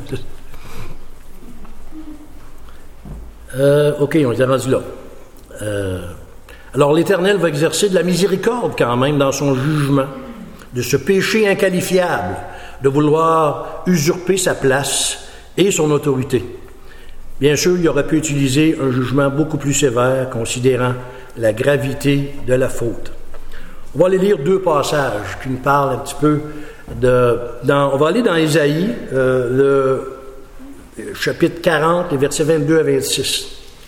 OK, on est rendu là. Alors, l'Éternel va exercer de la miséricorde quand même dans son jugement, de ce péché inqualifiable, de vouloir usurper sa place et son autorité. Bien sûr, il aurait pu utiliser un jugement beaucoup plus sévère, considérant la gravité de la faute. On va aller lire deux passages qui nous parlent un petit peu on va aller dans Ésaïe, le chapitre 40, les versets 22 à 26.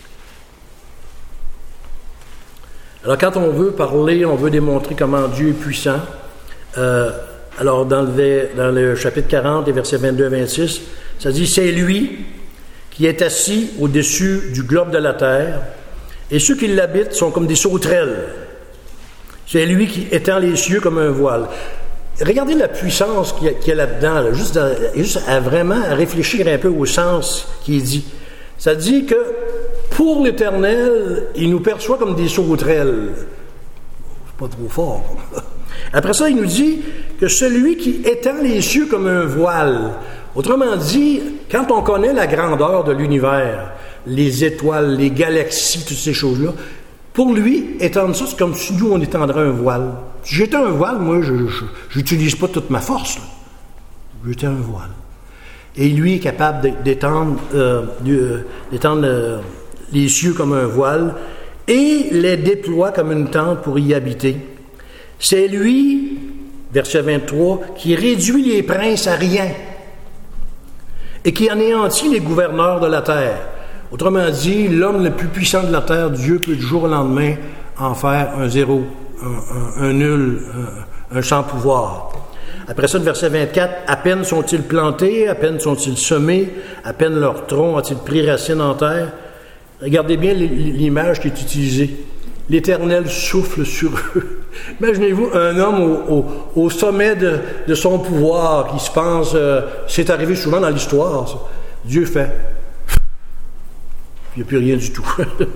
Alors, quand on veut parler, on veut démontrer comment Dieu est puissant. Alors, dans le chapitre 40, les versets 22 à 26, ça dit « C'est lui qui est assis au-dessus du globe de la terre, et ceux qui l'habitent sont comme des sauterelles. C'est lui qui étend les cieux comme un voile. » Regardez la puissance qu'il y a là-dedans, là, juste à vraiment réfléchir un peu au sens qui est dit. Ça dit que pour l'Éternel, il nous perçoit comme des sauterelles. C'est pas trop fort. Après ça, il nous dit que celui qui étend les cieux comme un voile. Autrement dit, quand on connaît la grandeur de l'univers, les étoiles, les galaxies, toutes ces choses-là, pour lui, étendre ça, c'est comme si nous, on étendrait un voile. Si j'étais un voile, moi, je n'utilise pas toute ma force. J'étais un voile. Et lui est capable d'étendre les cieux comme un voile et les déploie comme une tente pour y habiter. C'est lui, verset 23, qui réduit les princes à rien et qui anéantit les gouverneurs de la terre. Autrement dit, l'homme le plus puissant de la terre, Dieu peut du jour au lendemain en faire un zéro, un nul, un sans pouvoir. Après ça, le verset 24, « À peine sont-ils plantés, à peine sont-ils semés, à peine leur tronc a-t-il pris racine en terre. » Regardez bien l'image qui est utilisée. L'Éternel souffle sur eux. Imaginez-vous un homme au sommet de son pouvoir qui se pense, c'est arrivé souvent dans l'histoire, ça. Dieu fait. Il n'y a plus rien du tout.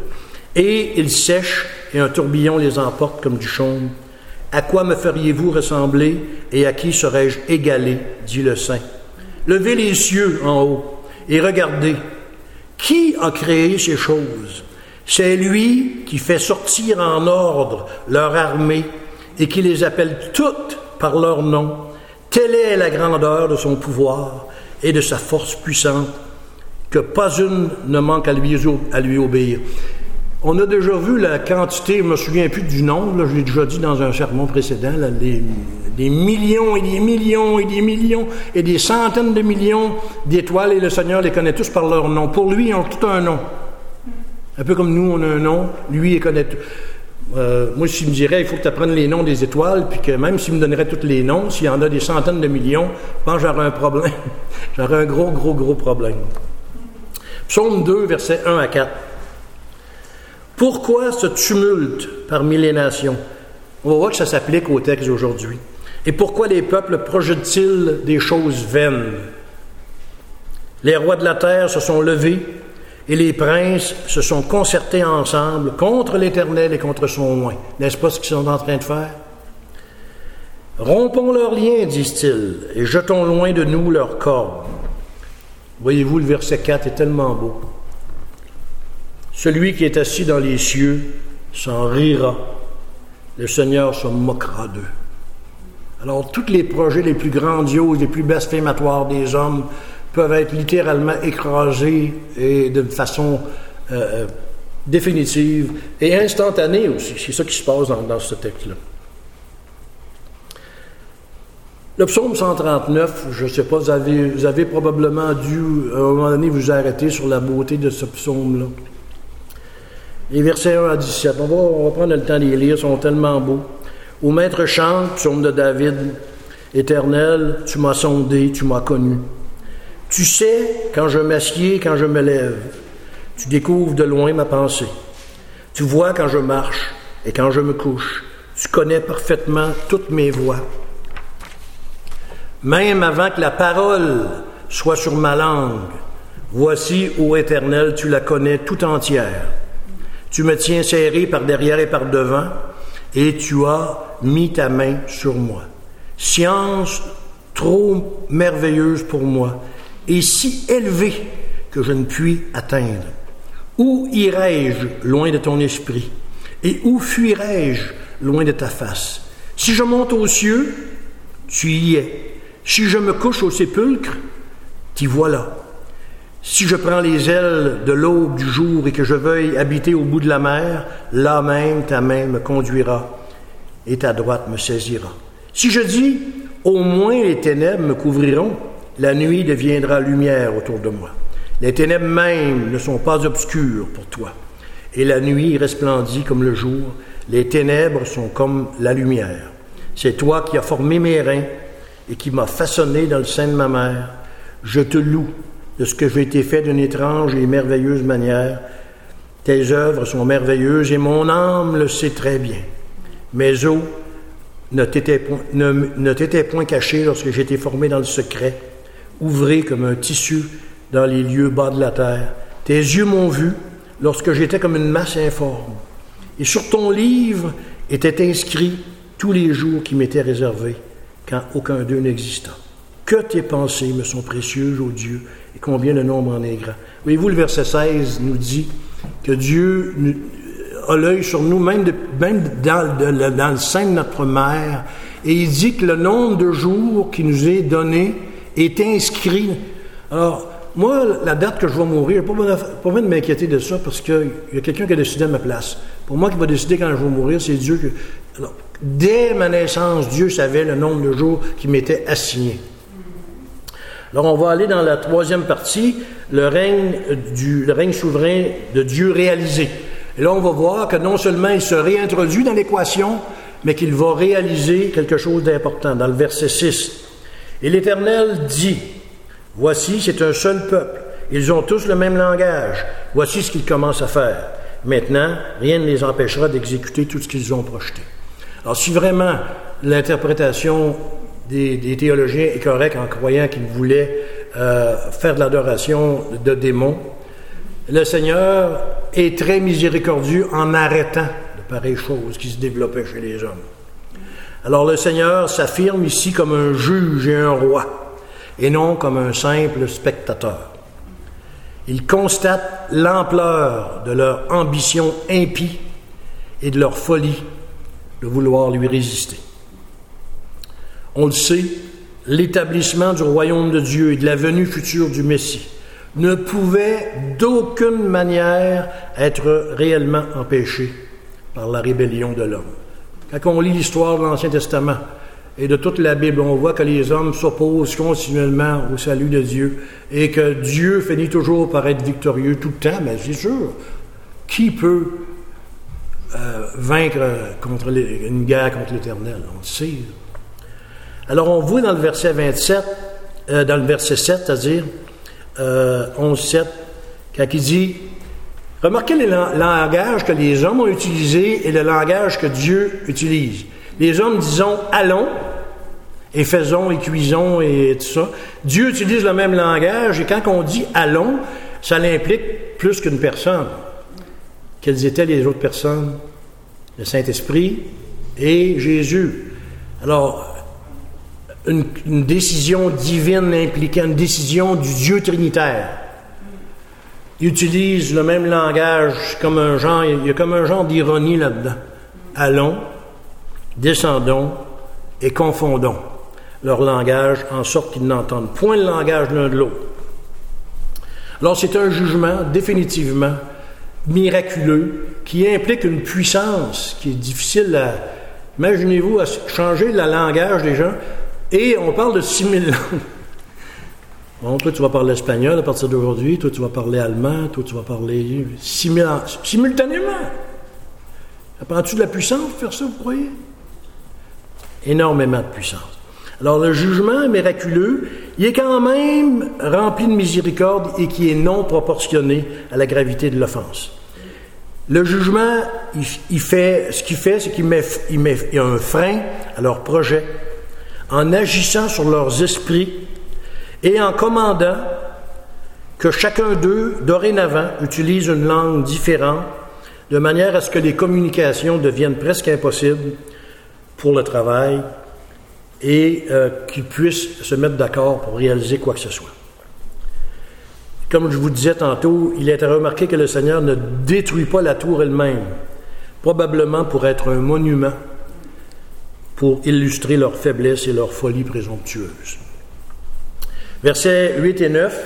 Et ils sèchent, et un tourbillon les emporte comme du chaume. À quoi me feriez-vous ressembler, et à qui serais-je égalé, dit le Saint. Levez les cieux en haut, et regardez. Qui a créé ces choses? C'est lui qui fait sortir en ordre leur armée, et qui les appelle toutes par leur nom. Telle est la grandeur de son pouvoir, et de sa force puissante, que pas une ne manque à lui obéir. On a déjà vu la quantité, je ne me souviens plus du nombre, là, je l'ai déjà dit dans un sermon précédent, là, des millions et des millions et des millions et des centaines de millions d'étoiles, et le Seigneur les connaît tous par leur nom. Pour lui, ils ont tout un nom. Un peu comme nous, on a un nom, lui, il connaît tout. Moi, s'il me dirait, il faut que tu apprennes les noms des étoiles, puis que même s'il me donnerait tous les noms, s'il y en a des centaines de millions, je pense que j'aurais un problème. J'aurais un gros problème. Psaume 2, versets 1 à 4. Pourquoi ce tumulte parmi les nations? On va voir que ça s'applique au texte d'aujourd'hui. Et pourquoi les peuples projettent-ils des choses vaines? Les rois de la terre se sont levés et les princes se sont concertés ensemble contre l'Éternel et contre son oint. N'est-ce pas ce qu'ils sont en train de faire? Rompons leurs liens, disent-ils, et jetons loin de nous leurs cordes. Voyez-vous, le verset 4 est tellement beau. Celui qui est assis dans les cieux s'en rira. Le Seigneur se moquera d'eux. Alors, tous les projets les plus grandioses, les plus blasphématoires des hommes peuvent être littéralement écrasés et d'une façon définitive et instantanée aussi. C'est ça qui se passe dans ce texte-là. Le psaume 139, je ne sais pas, vous avez probablement dû, à un moment donné, vous arrêter sur la beauté de ce psaume-là. Les versets 1 à 17, on va prendre le temps de les lire, ils sont tellement beaux. « Ô maître chante, psaume de David, Éternel, tu m'as sondé, tu m'as connu. Tu sais quand je m'assieds, quand je me lève. Tu découvres de loin ma pensée. Tu vois quand je marche et quand je me couche. Tu connais parfaitement toutes mes voies. Même avant que la parole soit sur ma langue, voici, ô Éternel, tu la connais tout entière. Tu me tiens serré par derrière et par devant, et tu as mis ta main sur moi. Science trop merveilleuse pour moi, et si élevée que je ne puis atteindre. Où irai-je loin de ton esprit? Et où fuirai-je loin de ta face? Si je monte aux cieux, tu y es. Si je me couche au sépulcre, t'y voilà. Si je prends les ailes de l'aube du jour et que je veuille habiter au bout de la mer, là même ta main me conduira. et ta droite me saisira. Si je dis, au moins les ténèbres me couvriront, la nuit deviendra lumière autour de moi. Les ténèbres même ne sont pas obscures pour toi, et la nuit resplendit comme le jour. Les ténèbres sont comme la lumière. C'est toi qui as formé mes reins et qui m'as façonné dans le sein de ma mère. Je te loue de ce que j'ai été fait d'une étrange et merveilleuse manière. Tes œuvres sont merveilleuses et mon âme le sait très bien. Mes os ne t'étaient point cachés lorsque j'étais formé dans le secret, ouvrés comme un tissu dans les lieux bas de la terre. Tes yeux m'ont vu lorsque j'étais comme une masse informe. Et sur ton livre étaient inscrits tous les jours qui m'étaient réservés, quand aucun d'eux n'exista. Que tes pensées me sont précieuses, ô Dieu, et combien le nombre en est grand. Voyez-vous, le verset 16 nous dit que Dieu a l'œil sur nous, même dans le sein de notre mère, et il dit que le nombre de jours qui nous est donné est inscrit. Alors, moi, la date que je vais mourir, je n'ai pas besoin de m'inquiéter de ça, parce qu'il y a quelqu'un qui a décidé à ma place. Pour moi, qui va décider quand je vais mourir, c'est Dieu. Alors, dès ma naissance, Dieu savait le nombre de jours qui m'était assigné. Alors, on va aller dans la troisième partie, le règne souverain de Dieu réalisé. Et là, on va voir que non seulement il se réintroduit dans l'équation, mais qu'il va réaliser quelque chose d'important. Dans le verset 6, « Et l'Éternel dit, voici, c'est un seul peuple. Ils ont tous le même langage. Voici ce qu'ils commencent à faire. Maintenant, rien ne les empêchera d'exécuter tout ce qu'ils ont projeté. » Alors, si vraiment l'interprétation des théologiens est correcte en croyant qu'ils voulaient faire de l'adoration de démons, le Seigneur est très miséricordieux en arrêtant de pareilles choses qui se développaient chez les hommes. Alors, le Seigneur s'affirme ici comme un juge et un roi, et non comme un simple spectateur. Il constate l'ampleur de leur ambition impie et de leur folie de vouloir lui résister. On le sait, l'établissement du royaume de Dieu et de la venue future du Messie ne pouvait d'aucune manière être réellement empêché par la rébellion de l'homme. Quand on lit l'histoire de l'Ancien Testament et de toute la Bible, on voit que les hommes s'opposent continuellement au salut de Dieu et que Dieu finit toujours par être victorieux tout le temps. Mais c'est sûr, qui peut vaincre une guerre contre l'Éternel? On le sait. Alors on voit dans le verset 27, dans le verset 7, c'est-à-dire 11-7, quand il dit, remarquez le langage que les hommes ont utilisé et le langage que Dieu utilise. Les hommes disons allons et faisons et cuisons et tout ça. Dieu utilise le même langage et quand on dit allons, ça l'implique plus qu'une personne. Quelles étaient les autres personnes? Le Saint-Esprit et Jésus. Alors, une décision divine impliquant une décision du Dieu trinitaire. Il utilise le même langage comme un genre, il y a comme un genre d'ironie là-dedans. Allons, descendons et confondons leur langage en sorte qu'ils n'entendent point le langage l'un de l'autre. Alors c'est un jugement définitivement miraculeux qui implique une puissance qui est difficile à... Imaginez-vous à changer le langage des gens. Et on parle de 6000 langues. Bon, toi, tu vas parler espagnol à partir d'aujourd'hui. Toi, tu vas parler allemand. Toi, tu vas parler 6000 langues. Simultanément. Ça prend-tu de la puissance pour faire ça, vous croyez? Énormément de puissance. Alors, le jugement miraculeux, il est quand même rempli de miséricorde et qui est non proportionné à la gravité de l'offense. Le jugement, il fait, ce qu'il fait, c'est qu'il met un frein à leur projet, en agissant sur leurs esprits et en commandant que chacun d'eux, dorénavant, utilise une langue différente, de manière à ce que les communications deviennent presque impossibles pour le travail et qu'ils puissent se mettre d'accord pour réaliser quoi que ce soit. Comme je vous disais tantôt, il est à remarquer que le Seigneur ne détruit pas la tour elle-même, probablement pour être un monument pour illustrer leur faiblesse et leur folie présomptueuse. Versets 8 et 9.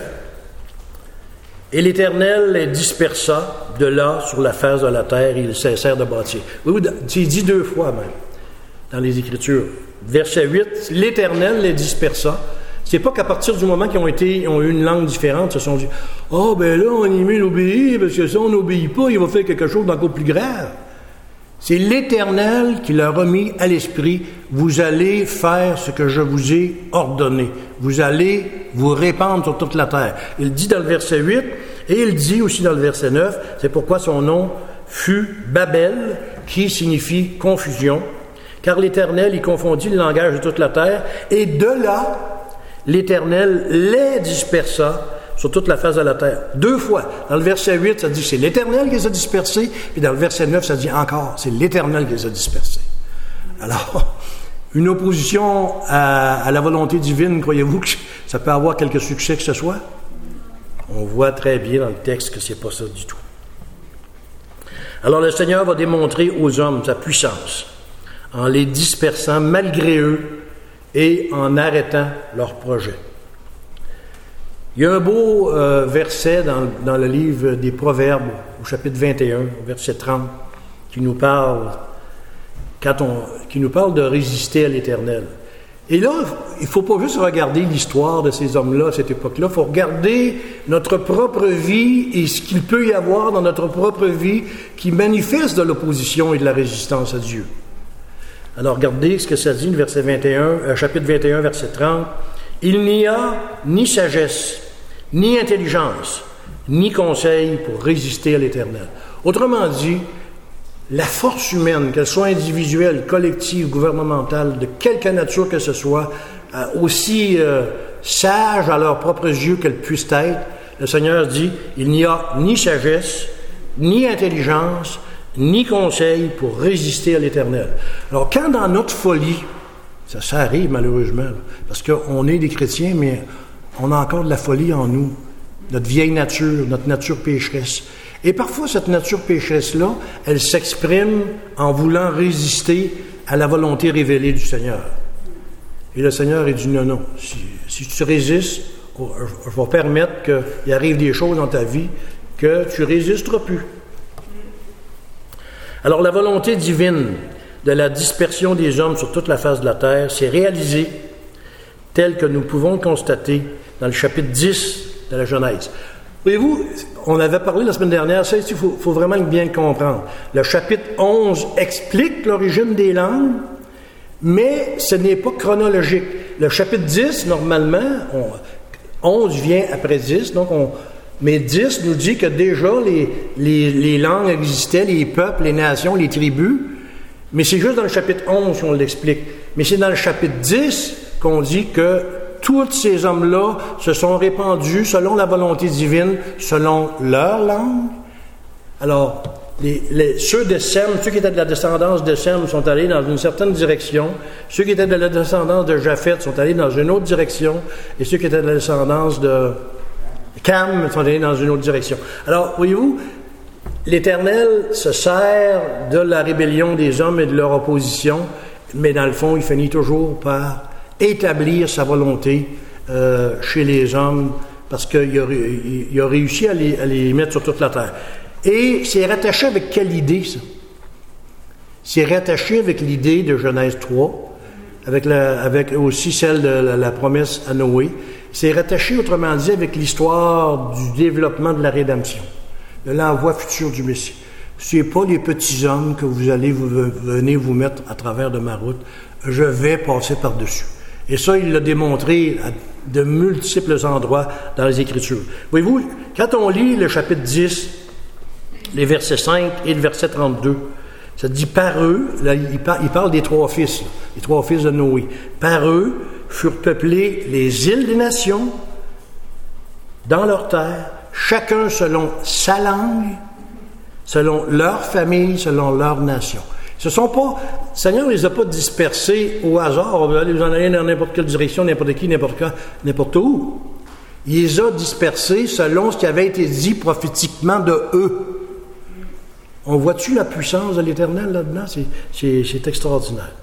« Et l'Éternel les dispersa de là sur la face de la terre, et ils cessèrent de bâtir. » Il dit deux fois même. dans les Écritures. Verset 8, l'Éternel les dispersa. C'est pas qu'à partir du moment qu'ils ont eu une langue différente, se sont dit « Ah, ben là, on est mieux d'obéir, parce que si on n'obéit pas, il va faire quelque chose d'encore plus grave. » C'est l'Éternel qui leur a mis à l'esprit « Vous allez faire ce que je vous ai ordonné. Vous allez vous répandre sur toute la terre. » Il dit dans le verset 8, et il dit aussi dans le verset 9, c'est pourquoi son nom fut Babel, qui signifie confusion, car l'Éternel y confondit le langage de toute la terre, et de là, l'Éternel les dispersa sur toute la face de la terre. 2 fois. Dans le verset 8, ça dit c'est l'Éternel qui les a dispersés, puis dans le verset 9, ça dit encore, c'est l'Éternel qui les a dispersés. Alors, une opposition à la volonté divine, croyez-vous que ça peut avoir quelque succès que ce soit? On voit très bien dans le texte que c'est pas ça du tout. Alors le Seigneur va démontrer aux hommes sa puissance en les dispersant malgré eux et en arrêtant leurs projets. Il y a un beau verset dans le livre des Proverbes, au chapitre 21, au verset 30, qui nous parle de résister à l'Éternel. Et là, il ne faut pas juste regarder l'histoire de ces hommes-là à cette époque-là, il faut regarder notre propre vie et ce qu'il peut y avoir dans notre propre vie qui manifeste de l'opposition et de la résistance à Dieu. Alors, regardez ce que ça dit, le verset 21, chapitre 21, verset 30. « Il n'y a ni sagesse, ni intelligence, ni conseil pour résister à l'Éternel. » Autrement dit, la force humaine, qu'elle soit individuelle, collective, gouvernementale, de quelque nature que ce soit, aussi sage à leurs propres yeux qu'elle puisse être, le Seigneur dit, il n'y a ni sagesse, ni intelligence, ni conseil pour résister à l'Éternel. Alors, quand dans notre folie, ça arrive malheureusement, parce qu'on est des chrétiens, mais on a encore de la folie en nous, notre vieille nature, notre nature pécheresse. Et parfois, cette nature pécheresse-là, elle s'exprime en voulant résister à la volonté révélée du Seigneur. Et le Seigneur, il dit non. Si tu résistes, je vais permettre qu'il arrive des choses dans ta vie que tu résisteras plus. Alors, la volonté divine de la dispersion des hommes sur toute la face de la terre s'est réalisée telle que nous pouvons le constater dans le chapitre 10 de la Genèse. Voyez-vous, on avait parlé la semaine dernière, ça ici, il faut vraiment bien le comprendre. Le chapitre 11 explique l'origine des langues, mais ce n'est pas chronologique. Le chapitre 10, normalement, 11 vient après 10, donc mais 10 nous dit que déjà les langues existaient, les peuples, les nations, les tribus, mais c'est juste dans le chapitre 11 qu'on l'explique. Mais c'est dans le chapitre 10 qu'on dit que tous ces hommes-là se sont répandus selon la volonté divine, selon leur langue. Alors, ceux de Sem, ceux qui étaient de la descendance de Sem sont allés dans une certaine direction, ceux qui étaient de la descendance de Japheth sont allés dans une autre direction, et ceux qui étaient de la descendance de Cam sont allés dans une autre direction. Alors, voyez-vous, l'Éternel se sert de la rébellion des hommes et de leur opposition, mais dans le fond, il finit toujours par établir sa volonté chez les hommes, parce qu'il a réussi à les mettre sur toute la terre. Et c'est rattaché avec quelle idée, ça? C'est rattaché avec l'idée de Genèse 3, avec aussi celle de la promesse à Noé. C'est rattaché, autrement dit, avec l'histoire du développement de la rédemption, de l'envoi futur du Messie. Ce n'est pas les petits hommes que vous allez venez vous mettre à travers de ma route. Je vais passer par-dessus. Et ça, il l'a démontré à de multiples endroits dans les Écritures. Voyez-vous, quand on lit le chapitre 10, les versets 5 et le verset 32, ça dit « Par eux », là, il parle des 3 fils, les 3 fils de Noé. « Par eux furent peuplées les îles des nations dans leur terre, chacun selon sa langue, selon leur famille, selon leur nation. » Ce sont pas, le Seigneur ne les a pas dispersés au hasard, vous allez vous en aller dans n'importe quelle direction, n'importe qui, n'importe où. Il les a dispersés selon ce qui avait été dit prophétiquement de eux. On voit-tu la puissance de l'Éternel là-dedans? C'est extraordinaire.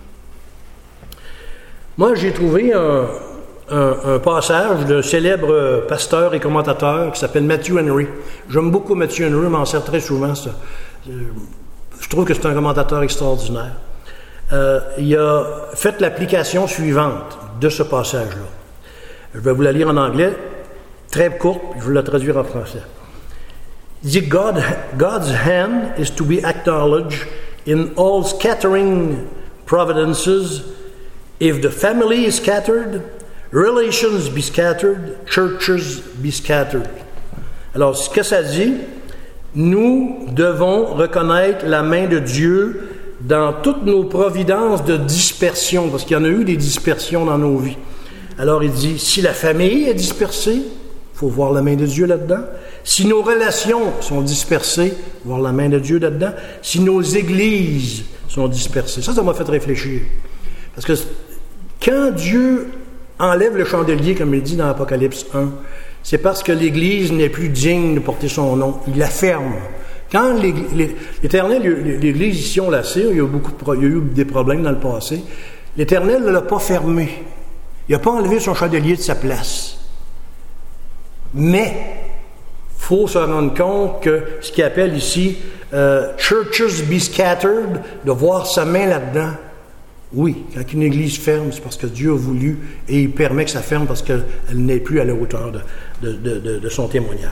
Moi, j'ai trouvé un passage de célèbre pasteur et commentateur qui s'appelle Matthew Henry. J'aime beaucoup Matthew Henry, je m'en sers très souvent. Je trouve que c'est un commentateur extraordinaire. il a fait l'application suivante de ce passage-là. Je vais vous la lire en anglais, très courte, puis je vais la traduire en français. Il dit, God's hand is to be acknowledged in all scattering providences. If the family is scattered, relations be scattered, churches be scattered. Alors, ce que ça dit, nous devons reconnaître la main de Dieu dans toutes nos providences de dispersion, parce qu'il y en a eu des dispersions dans nos vies. Alors, il dit, si la famille est dispersée, il faut voir la main de Dieu là-dedans. Si nos relations sont dispersées, voir la main de Dieu là-dedans. Si nos églises sont dispersées. Ça m'a fait réfléchir. Parce que quand Dieu enlève le chandelier, comme il dit dans Apocalypse 1, c'est parce que l'Église n'est plus digne de porter son nom. Il la ferme. Quand l'Éternel, l'Église ici, on la sait, il y a eu des problèmes dans le passé. L'Éternel ne l'a pas fermé. Il n'a pas enlevé son chandelier de sa place. Mais, il faut se rendre compte que ce qu'il appelle ici « churches be scattered », de voir sa main là-dedans. Oui, quand une église ferme, c'est parce que Dieu a voulu et il permet que ça ferme parce qu'elle n'est plus à la hauteur de son témoignage.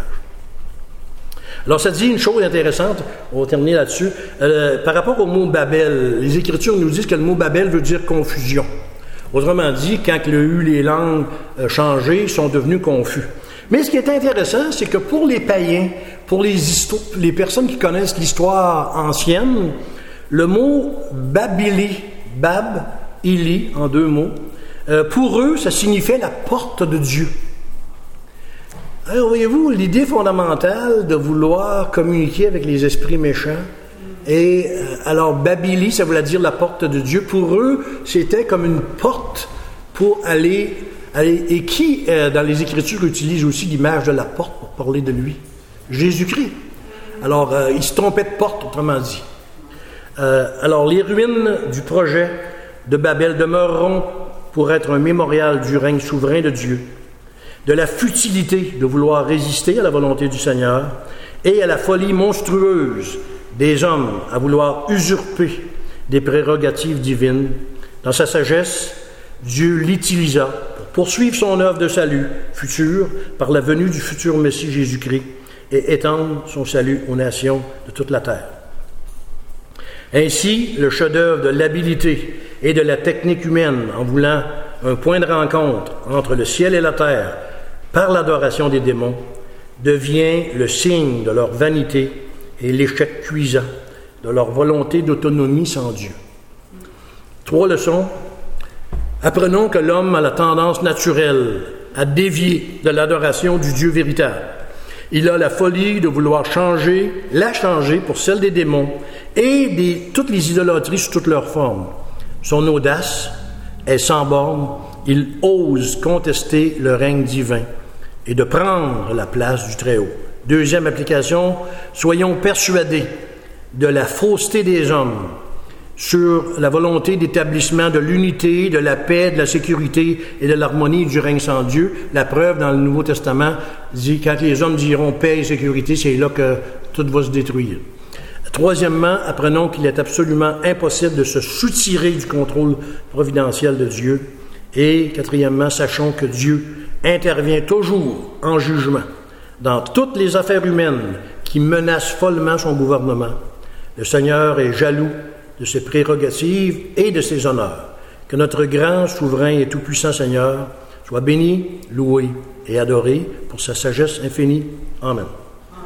Alors, ça dit une chose intéressante, on va terminer là-dessus. Par rapport au mot Babel, les Écritures nous disent que le mot Babel veut dire confusion. Autrement dit, quand il y a eu les langues changées, ils sont devenus confus. Mais ce qui est intéressant, c'est que pour les païens, pour les personnes qui connaissent l'histoire ancienne, le mot Babili, Bab, Ili, en deux mots, pour eux, ça signifiait la porte de Dieu. Alors, voyez-vous, l'idée fondamentale de vouloir communiquer avec les esprits méchants, et alors Babili, ça voulait dire la porte de Dieu. Pour eux, c'était comme une porte pour aller et qui, dans les Écritures, utilise aussi l'image de la porte pour parler de lui? Jésus-Christ. Alors, il se trompait de porte, autrement dit. Alors, les ruines du projet de Babel demeureront pour être un mémorial du règne souverain de Dieu, de la futilité de vouloir résister à la volonté du Seigneur et à la folie monstrueuse des hommes à vouloir usurper des prérogatives divines. Dans sa sagesse, Dieu l'utilisa pour poursuivre son œuvre de salut futur par la venue du futur Messie Jésus-Christ et étendre son salut aux nations de toute la terre. Ainsi, le chef-d'œuvre de l'habileté et de la technique humaine, en voulant un point de rencontre entre le ciel et la terre par l'adoration des démons, devient le signe de leur vanité et l'échec cuisant de leur volonté d'autonomie sans Dieu. 3 leçons. Apprenons que l'homme a la tendance naturelle à dévier de l'adoration du Dieu véritable. Il a la folie de vouloir changer pour celle des démons et toutes les idolâtries sous toutes leurs formes. Son audace est sans borne. Il ose contester le règne divin et de prendre la place du Très-Haut. Deuxième application, soyons persuadés de la fausseté des hommes sur la volonté d'établissement de l'unité, de la paix, de la sécurité et de l'harmonie du règne sans Dieu. La preuve dans le Nouveau Testament dit quand les hommes diront paix et sécurité, c'est là que tout va se détruire. Troisièmement, apprenons qu'il est absolument impossible de se soutirer du contrôle providentiel de Dieu. Et quatrièmement, sachons que Dieu intervient toujours en jugement dans toutes les affaires humaines qui menacent follement son gouvernement. Le Seigneur est jaloux de ses prérogatives et de ses honneurs. Que notre grand, souverain et tout-puissant Seigneur soit béni, loué et adoré pour sa sagesse infinie. Amen.